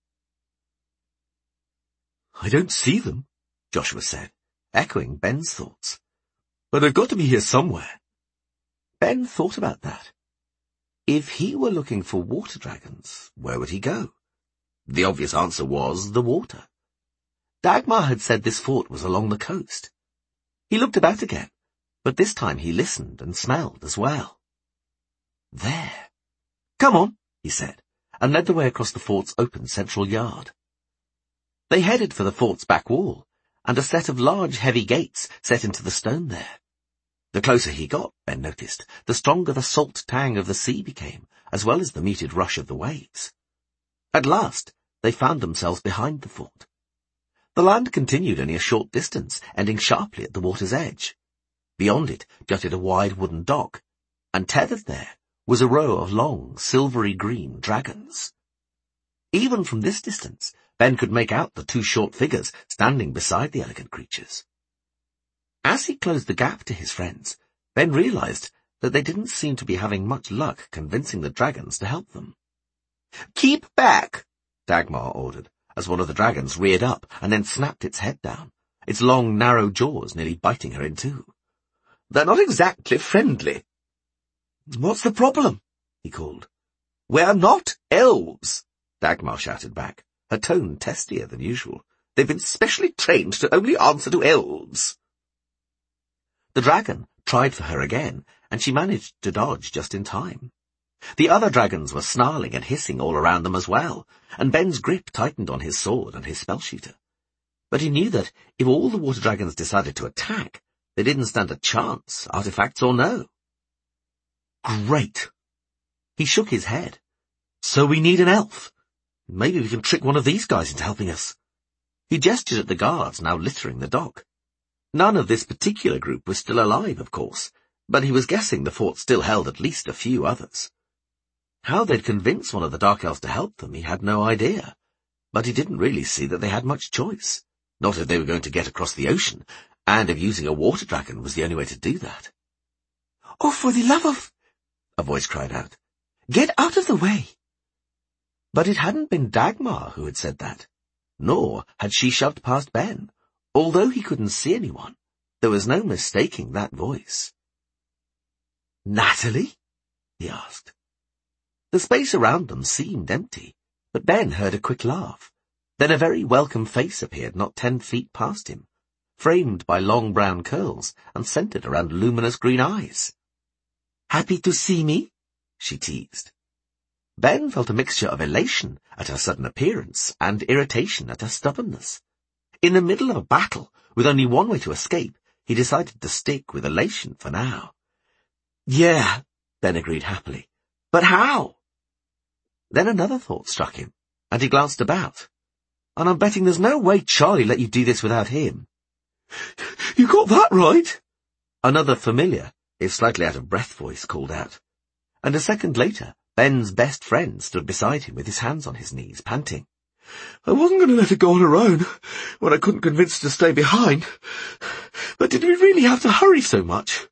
Speaker 2: "I don't see them," Joshua said, echoing Ben's thoughts. "But they've got to be here somewhere." Ben thought about that. If he were looking for water dragons, where would he go? The obvious answer was the water. Dagmar had said this fort was along the coast. He looked about again, but this time he listened and smelled as well. There. "Come on," he said, and led the way across the fort's open central yard. They headed for the fort's back wall, and a set of large heavy gates set into the stone there. The closer he got, Ben noticed, the stronger the salt tang of the sea became, as well as the muted rush of the waves. At last, they found themselves behind the fort. The land continued only a short distance, ending sharply at the water's edge. Beyond it jutted a wide wooden dock, and tethered there was a row of long, silvery green dragons. Even from this distance, Ben could make out the two short figures standing beside the elegant creatures. As he closed the gap to his friends, Ben realized that they didn't seem to be having much luck convincing the dragons to help them. "Keep back," Dagmar ordered, as one of the dragons reared up and then snapped its head down, its long, narrow jaws nearly biting her in two. "They're not exactly friendly." "What's the problem?" he called. "We're not elves," Dagmar shouted back, her tone testier than usual. "They've been specially trained to only answer to elves." The dragon tried for her again, and she managed to dodge just in time. The other dragons were snarling and hissing all around them as well, and Ben's grip tightened on his sword and his spell shooter. But he knew that if all the water dragons decided to attack, they didn't stand a chance, artifacts or no. Great. He shook his head. "So we need an elf. Maybe we can trick one of these guys into helping us." He gestured at the guards now littering the dock. None of this particular group was still alive, of course, but he was guessing the fort still held at least a few others. How they'd convince one of the Dark Elves to help them, he had no idea, but he didn't really see that they had much choice, not if they were going to get across the ocean, and if using a water dragon was the only way to do that. "Oh, for the love of—" a voice cried out. "Get out of the way!" But it hadn't been Dagmar who had said that, nor had she shoved past Ben. Although he couldn't see anyone, there was no mistaking that voice. "Natalie?" he asked. The space around them seemed empty, but Ben heard a quick laugh. Then a very welcome face appeared not 10 feet past him, framed by long brown curls and centered around luminous green eyes. "Happy to see me?" she teased. Ben felt a mixture of elation at her sudden appearance and irritation at her stubbornness. In the middle of a battle, with only one way to escape, he decided to stick with elation for now. "Yeah," Ben agreed happily. "But how?" Then another thought struck him, and he glanced about. "And I'm betting there's no way Charlie let you do this without him." "You got that right," another familiar, if slightly out of breath voice called out. And a second later, Ben's best friend stood beside him with his hands on his knees, panting. "I wasn't going to let her go on her own when I couldn't convince her to stay behind. But did we really have to hurry so much?"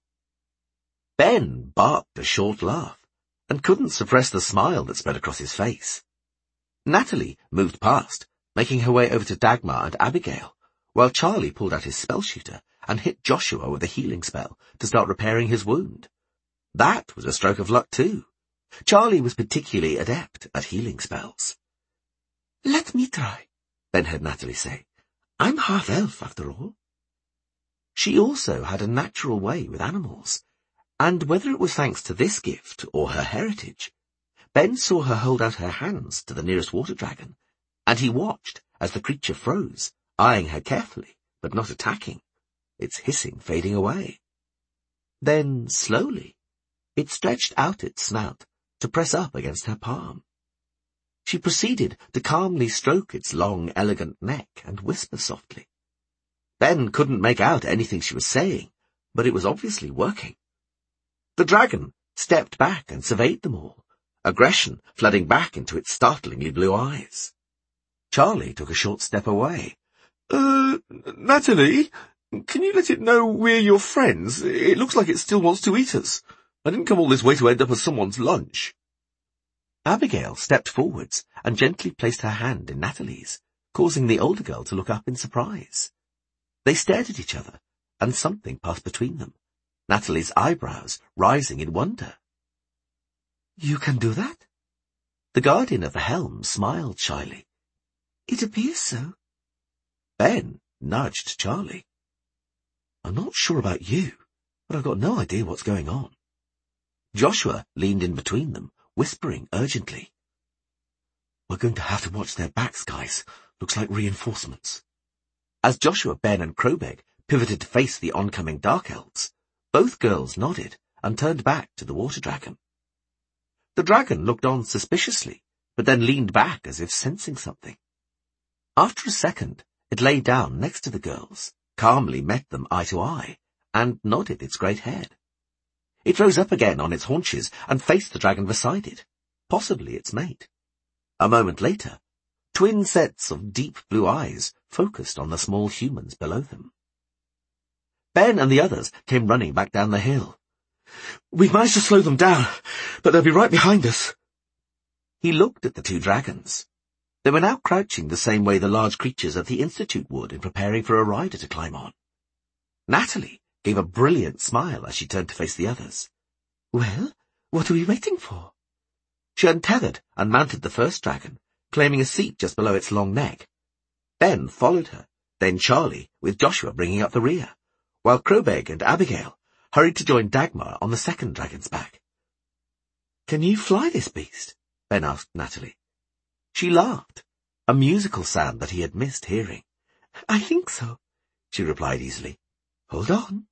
Speaker 2: Ben barked a short laugh and couldn't suppress the smile that spread across his face. Natalie moved past, making her way over to Dagmar and Abigail, while Charlie pulled out his spell shooter and hit Joshua with a healing spell to start repairing his wound. That was a stroke of luck too. Charlie was particularly adept at healing spells.
Speaker 3: "Let me try,"
Speaker 2: Ben heard Natalie say.
Speaker 3: "I'm half-elf, after all."
Speaker 2: She also had a natural way with animals, and whether it was thanks to this gift or her heritage, Ben saw her hold out her hands to the nearest water dragon, and he watched as the creature froze, eyeing her carefully, but not attacking, its hissing fading away. Then, slowly, it stretched out its snout to press up against her palm. She proceeded to calmly stroke its long, elegant neck and whisper softly. Ben couldn't make out anything she was saying, but it was obviously working. The dragon stepped back and surveyed them all, aggression flooding back into its startlingly blue eyes. Charlie took a short step away.
Speaker 1: Natalie, can you let it know we're your friends? It looks like it still wants to eat us. I didn't come all this way to end up as someone's lunch."
Speaker 2: Abigail stepped forwards and gently placed her hand in Natalie's, causing the older girl to look up in surprise. They stared at each other, and something passed between them, Natalie's eyebrows rising in wonder.
Speaker 3: "You can do that?"
Speaker 2: The guardian of the helm smiled shyly.
Speaker 3: "It appears so."
Speaker 2: Ben nudged Charlie.
Speaker 3: "I'm not sure about you, but I've got no idea what's going on."
Speaker 2: Joshua leaned in between them, whispering urgently.
Speaker 3: "We're going to have to watch their backs, guys. Looks like reinforcements."
Speaker 2: As Joshua, Ben, and Crowbeg pivoted to face the oncoming dark elves, both girls nodded and turned back to the water dragon. The dragon looked on suspiciously, but then leaned back as if sensing something. After a second, it lay down next to the girls, calmly met them eye to eye, and nodded its great head. It rose up again on its haunches and faced the dragon beside it, possibly its mate. A moment later, twin sets of deep blue eyes focused on the small humans below them. Ben and the others came running back down the hill.
Speaker 1: "We've managed to slow them down, but they'll be right behind us."
Speaker 2: He looked at the two dragons. They were now crouching the same way the large creatures at the Institute would in preparing for a rider to climb on. Natalie gave a brilliant smile as she turned to face the others.
Speaker 3: "Well, what are we waiting for?"
Speaker 2: She untethered and mounted the first dragon, claiming a seat just below its long neck. Ben followed her, then Charlie, with Joshua bringing up the rear, while Crowbeg and Abigail hurried to join Dagmar on the second dragon's back.
Speaker 3: "Can you fly this beast?"
Speaker 2: Ben asked Natalie. She laughed, a musical sound that he had missed hearing.
Speaker 3: "I think so,"
Speaker 2: she replied easily.
Speaker 3: "Hold on."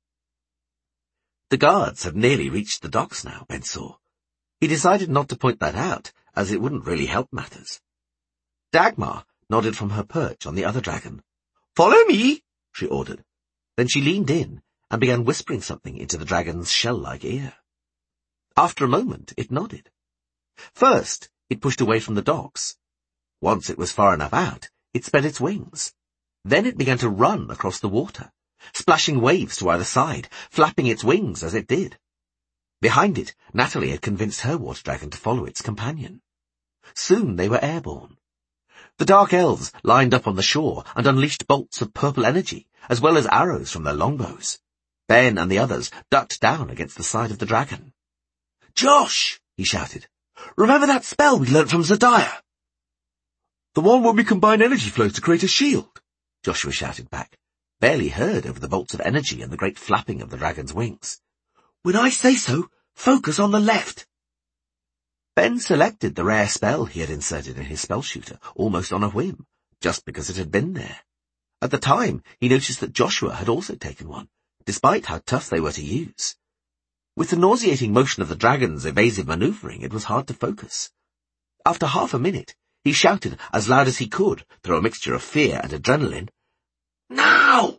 Speaker 2: The guards had nearly reached the docks now, Ben saw. He decided not to point that out, as it wouldn't really help matters. Dagmar nodded from her perch on the other dragon. "Follow me," she ordered. Then she leaned in and began whispering something into the dragon's shell-like ear. After a moment, it nodded. First, it pushed away from the docks. Once it was far enough out, it spread its wings. Then it began to run across the water, splashing waves to either side, flapping its wings as it did. Behind it, Natalie had convinced her water dragon to follow its companion. Soon they were airborne. The dark elves lined up on the shore and unleashed bolts of purple energy, as well as arrows from their longbows. Ben and the others ducked down against the side of the dragon.
Speaker 1: "Josh!"
Speaker 2: he shouted.
Speaker 1: "Remember that spell we learnt from Zadiah? The one where we combine energy flows to create a shield,"
Speaker 2: Joshua shouted back, barely heard over the bolts of energy and the great flapping of the dragon's wings.
Speaker 1: "When I say so, focus on the left."
Speaker 2: Ben selected the rare spell he had inserted in his spell shooter almost on a whim, just because it had been there. At the time, he noticed that Joshua had also taken one, despite how tough they were to use. With the nauseating motion of the dragon's evasive maneuvering, it was hard to focus. After half a minute, he shouted as loud as he could, through a mixture of fear and adrenaline, "Now!"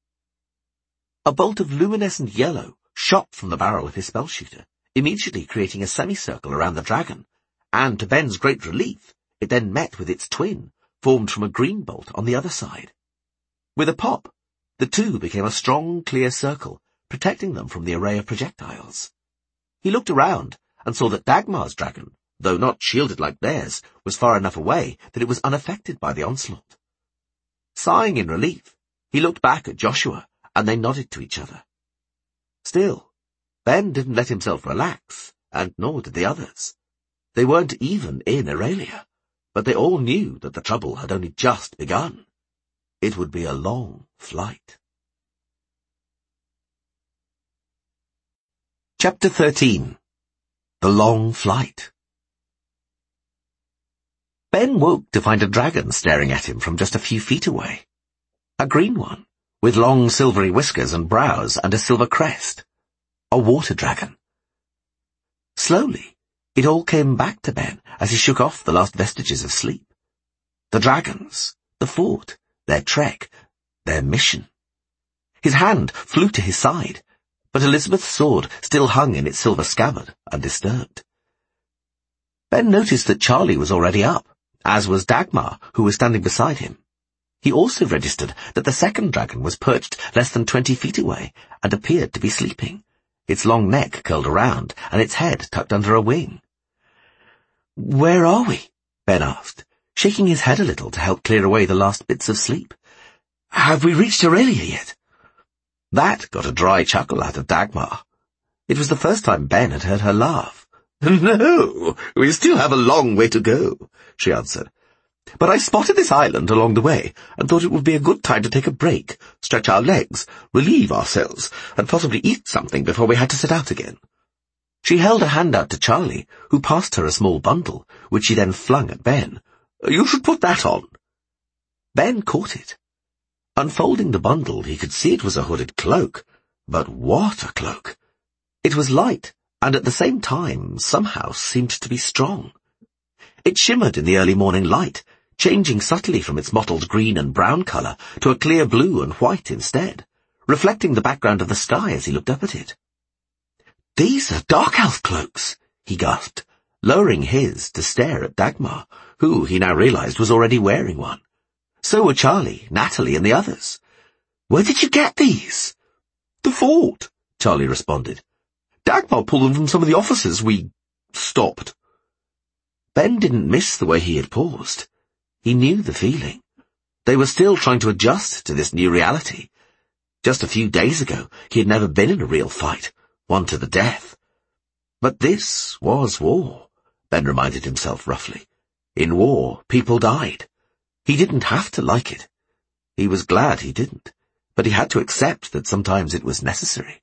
Speaker 2: A bolt of luminescent yellow shot from the barrel of his spell shooter, immediately creating a semicircle around the dragon, and to Ben's great relief, it then met with its twin, formed from a green bolt on the other side. With a pop, the two became a strong, clear circle, protecting them from the array of projectiles. He looked around and saw that Dagmar's dragon, though not shielded like theirs, was far enough away that it was unaffected by the onslaught. Sighing in relief, he looked back at Joshua, and they nodded to each other. Still, Ben didn't let himself relax and nor did the others. They weren't even in Aurelia, but they all knew that the trouble had only just begun. It would be a long flight. Chapter 13. The Long Flight. Ben woke to find a dragon staring at him from just a few feet away. A green one, with long silvery whiskers and brows and a silver crest. A water dragon. Slowly, it all came back to Ben as he shook off the last vestiges of sleep. The dragons, the fort, their trek, their mission. His hand flew to his side, but Elizabeth's sword still hung in its silver scabbard, undisturbed. Ben noticed that Charlie was already up, as was Dagmar, who was standing beside him. He also registered that the second dragon was perched less than 20 feet away and appeared to be sleeping, its long neck curled around and its head tucked under a wing. "Where are we?" Ben asked, shaking his head a little to help clear away the last bits of sleep. "Have we reached Aurelia yet?" That got a dry chuckle out of Dagmar. It was the first time Ben had heard her laugh. "No, we still have a long way to go," she answered. "But I spotted this island along the way and thought it would be a good time to take a break, stretch our legs, relieve ourselves, and possibly eat something before we had to set out again." She held a hand out to Charlie, who passed her a small bundle, which she then flung at Ben. "You should put that on." Ben caught it. Unfolding the bundle, he could see it was a hooded cloak. But what a cloak! It was light, and at the same time, somehow, seemed to be strong. It shimmered in the early morning light, changing subtly from its mottled green and brown colour to a clear blue and white instead, reflecting the background of the sky as he looked up at it. "These are dark elf cloaks," he gasped, lowering his to stare at Dagmar, who, he now realised, was already wearing one. So were Charlie, Natalie, and the others. "Where did you get these?" "The fort," Charlie responded. "Dagmar pulled them from some of the officers we stopped." Ben didn't miss the way he had paused. He knew the feeling. They were still trying to adjust to this new reality. Just a few days ago, he had never been in a real fight, one to the death. But this was war, Ben reminded himself roughly. In war, people died. He didn't have to like it. He was glad he didn't, but he had to accept that sometimes it was necessary.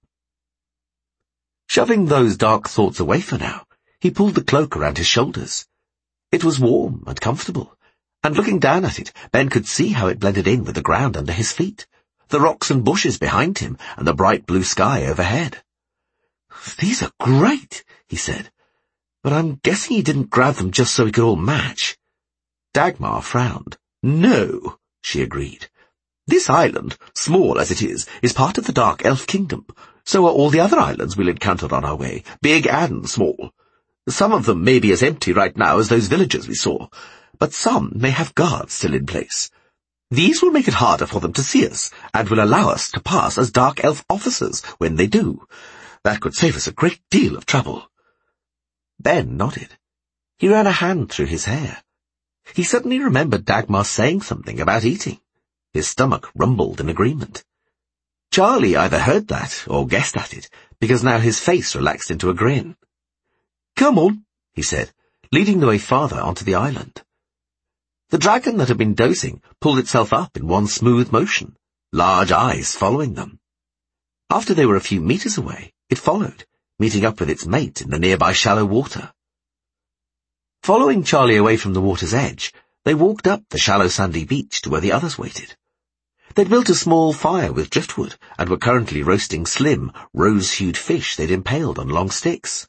Speaker 2: Shoving those dark thoughts away for now, he pulled the cloak around his shoulders. It was warm and comfortable, and looking down at it, Ben could see how it blended in with the ground under his feet, the rocks and bushes behind him, and the bright blue sky overhead. "These are great," he said, "but I'm guessing he didn't grab them just so we could all match." Dagmar frowned. "No," she agreed. "This island, small as it is part of the Dark Elf Kingdom. So are all the other islands we'll encounter on our way, big and small. Some of them may be as empty right now as those villages we saw, but some may have guards still in place. These will make it harder for them to see us, and will allow us to pass as Dark Elf officers when they do. That could save us a great deal of trouble." Ben nodded. He ran a hand through his hair. He suddenly remembered Dagmar saying something about eating. His stomach rumbled in agreement. Charlie either heard that or guessed at it, because now his face relaxed into a grin. "Come on," he said, leading the way farther onto the island. The dragon that had been dozing pulled itself up in one smooth motion, large eyes following them. After they were a few meters away, it followed, meeting up with its mate in the nearby shallow water. Following Charlie away from the water's edge, they walked up the shallow sandy beach to where the others waited. They'd built a small fire with driftwood and were currently roasting slim, rose-hued fish they'd impaled on long sticks.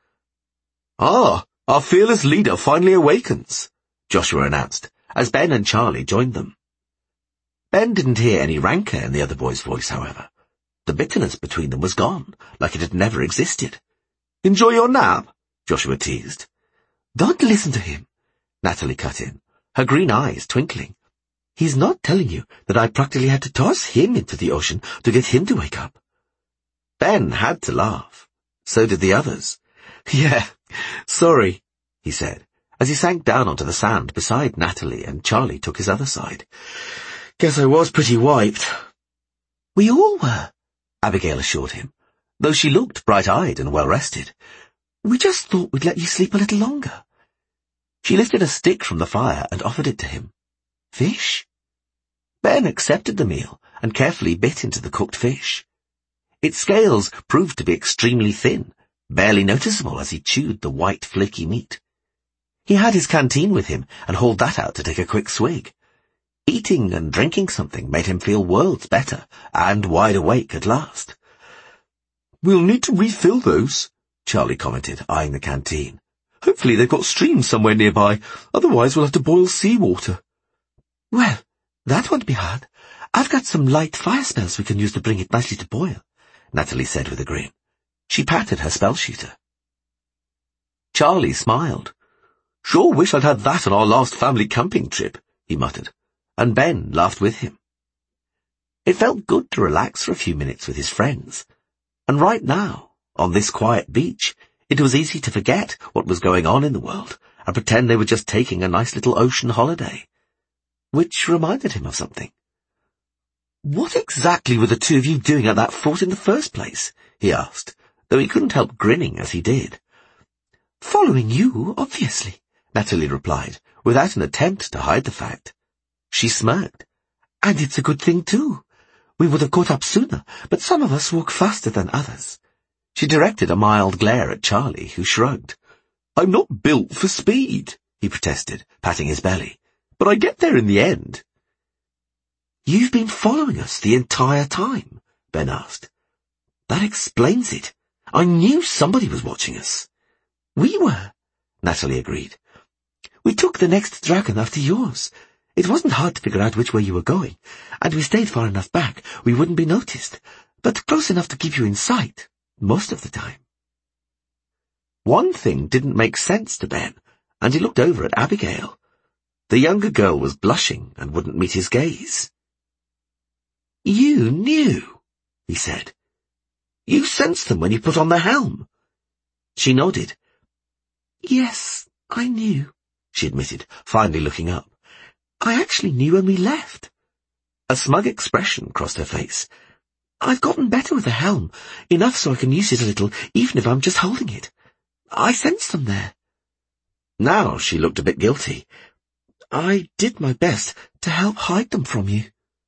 Speaker 2: "Ah, our fearless leader finally awakens," Joshua announced, as Ben and Charlie joined them. Ben didn't hear any rancour in the other boy's voice, however. The bitterness between them was gone, like it had never existed. "Enjoy your nap?" Joshua teased. "Don't listen to him," Natalie cut in, her green eyes twinkling. "He's not telling you that I practically had to toss him into the ocean to get him to wake up." Ben had to laugh. So did the others. "Yeah, sorry," he said, as he sank down onto the sand beside Natalie and Charlie took his other side. "Guess I was pretty wiped." "We all were," Abigail assured him, though she looked bright-eyed and well-rested. We just thought we'd let you sleep a little longer. She lifted a stick from the fire and offered it to him. Fish? Ben accepted the meal and carefully bit into the cooked fish. Its scales proved to be extremely thin, barely noticeable as he chewed the white, flaky meat. He had his canteen with him and hauled that out to take a quick swig. Eating and drinking something made him feel worlds better and wide awake at last.
Speaker 1: We'll need to refill those, Charlie commented, eyeing the canteen. Hopefully they've got streams somewhere nearby, otherwise we'll have to boil seawater.
Speaker 2: Well, that won't be hard. I've got some light fire spells we can use to bring it nicely to boil, Natalie said with a grin. She patted her spell shooter.
Speaker 1: Charlie smiled. Sure wish I'd had that on our last family camping trip, he muttered, and Ben laughed with him.
Speaker 2: It felt good to relax for a few minutes with his friends, and right now, on this quiet beach, it was easy to forget what was going on in the world and pretend they were just taking a nice little ocean holiday. Which reminded him of something.
Speaker 1: What exactly were the two of you doing at that fort in the first place? He asked, though he couldn't help grinning as he did.
Speaker 2: Following you, obviously, Natalie replied, without an attempt to hide the fact. She smirked. And it's a good thing, too. We would have caught up sooner, but some of us walk faster than others. She directed a mild glare at Charlie, who shrugged.
Speaker 1: I'm not built for speed, he protested, patting his belly. But I get there in the end.
Speaker 2: You've been following us the entire time, Ben asked.
Speaker 1: That explains it. I knew somebody was watching us.
Speaker 2: We were, Natalie agreed. We took the next dragon after yours. It wasn't hard to figure out which way you were going, and we stayed far enough back we wouldn't be noticed, but close enough to keep you in sight, most of the time.
Speaker 1: One thing didn't make sense to Ben, and he looked over at Abigail. The younger girl was blushing and wouldn't meet his gaze.
Speaker 2: You knew, he said.
Speaker 1: You sensed them when you put on the helm.
Speaker 2: She nodded. Yes, I knew, she admitted, finally looking up. I actually knew when we left.
Speaker 1: A smug expression crossed her face.
Speaker 2: I've gotten better with the helm, enough so I can use it a little, even if I'm just holding it. I sensed them there.
Speaker 1: Now she looked a bit guilty.
Speaker 2: I did my best to help hide them from you.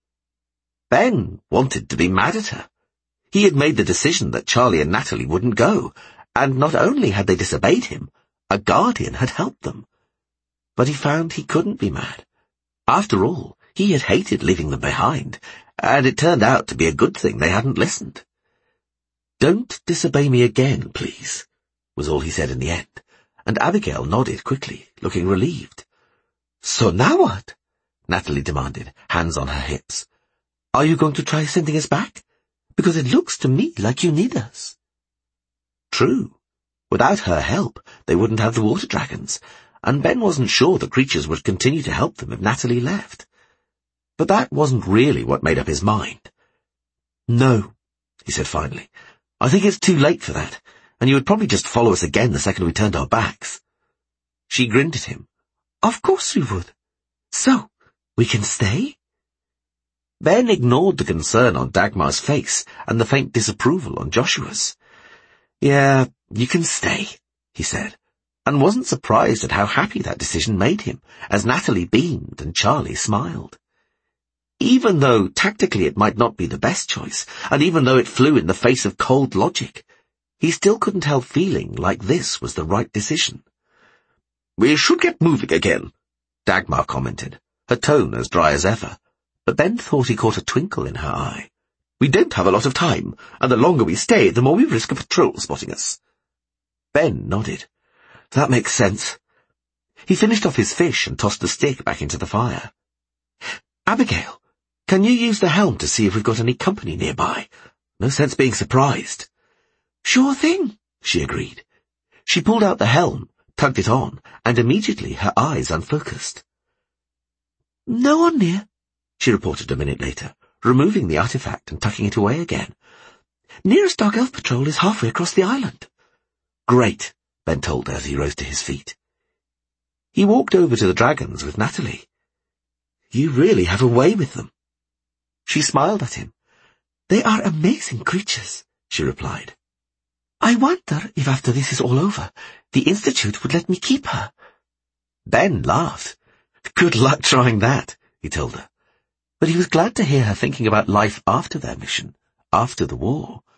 Speaker 1: Ben wanted to be mad at her. He had made the decision that Charlie and Natalie wouldn't go, and not only had they disobeyed him, a guardian had helped them. But he found he couldn't be mad. After all, he had hated leaving them behind, and it turned out to be a good thing they hadn't listened.
Speaker 2: Don't disobey me again, please, was all he said in the end, and Abigail nodded quickly, looking relieved.
Speaker 1: So now what?
Speaker 2: Natalie demanded, hands on her hips. Are you going to try sending us back? Because it looks to me like you need us.
Speaker 1: True. Without her help, they wouldn't have the water dragons, and Ben wasn't sure the creatures would continue to help them if Natalie left. But that wasn't really what made up his mind.
Speaker 2: No, he said finally.
Speaker 1: I think it's too late for that, and you would probably just follow us again the second we turned our backs. She grinned at him.
Speaker 2: Of course we would. So, we can stay?
Speaker 1: Ben ignored the concern on Dagmar's face and the faint disapproval on Joshua's. Yeah, you can stay, he said, and wasn't surprised at how happy that decision made him, as Natalie beamed and Charlie smiled. Even though tactically it might not be the best choice, and even though it flew in the face of cold logic, he still couldn't help feeling like this was the right decision. We should get moving again, Dagmar commented, her tone as dry as ever, but Ben thought he caught a twinkle in her eye. We don't have a lot of time, and the longer we stay, the more we risk a patrol spotting us. Ben nodded. That makes sense. He finished off his fish and tossed the stick back into the fire. Abigail, can you use the helm to see if we've got any company nearby? No sense being surprised.
Speaker 2: Sure thing,
Speaker 1: she agreed. She pulled out the helm, tugged it on, and immediately her eyes unfocused.
Speaker 2: No one near,
Speaker 1: she reported a minute later, removing the artifact and tucking it away again.
Speaker 2: Nearest Dark Elf patrol is halfway across the island.
Speaker 1: Great, Ben told her as he rose to his feet. He walked over to the dragons with Natalie. You really have a way with them.
Speaker 2: She smiled at him. They are amazing creatures, she replied. I wonder if after this is all over, the Institute would let me keep her.
Speaker 1: Ben laughed. Good luck trying that, he told her. But he was glad to hear her thinking about life after their mission, after the war.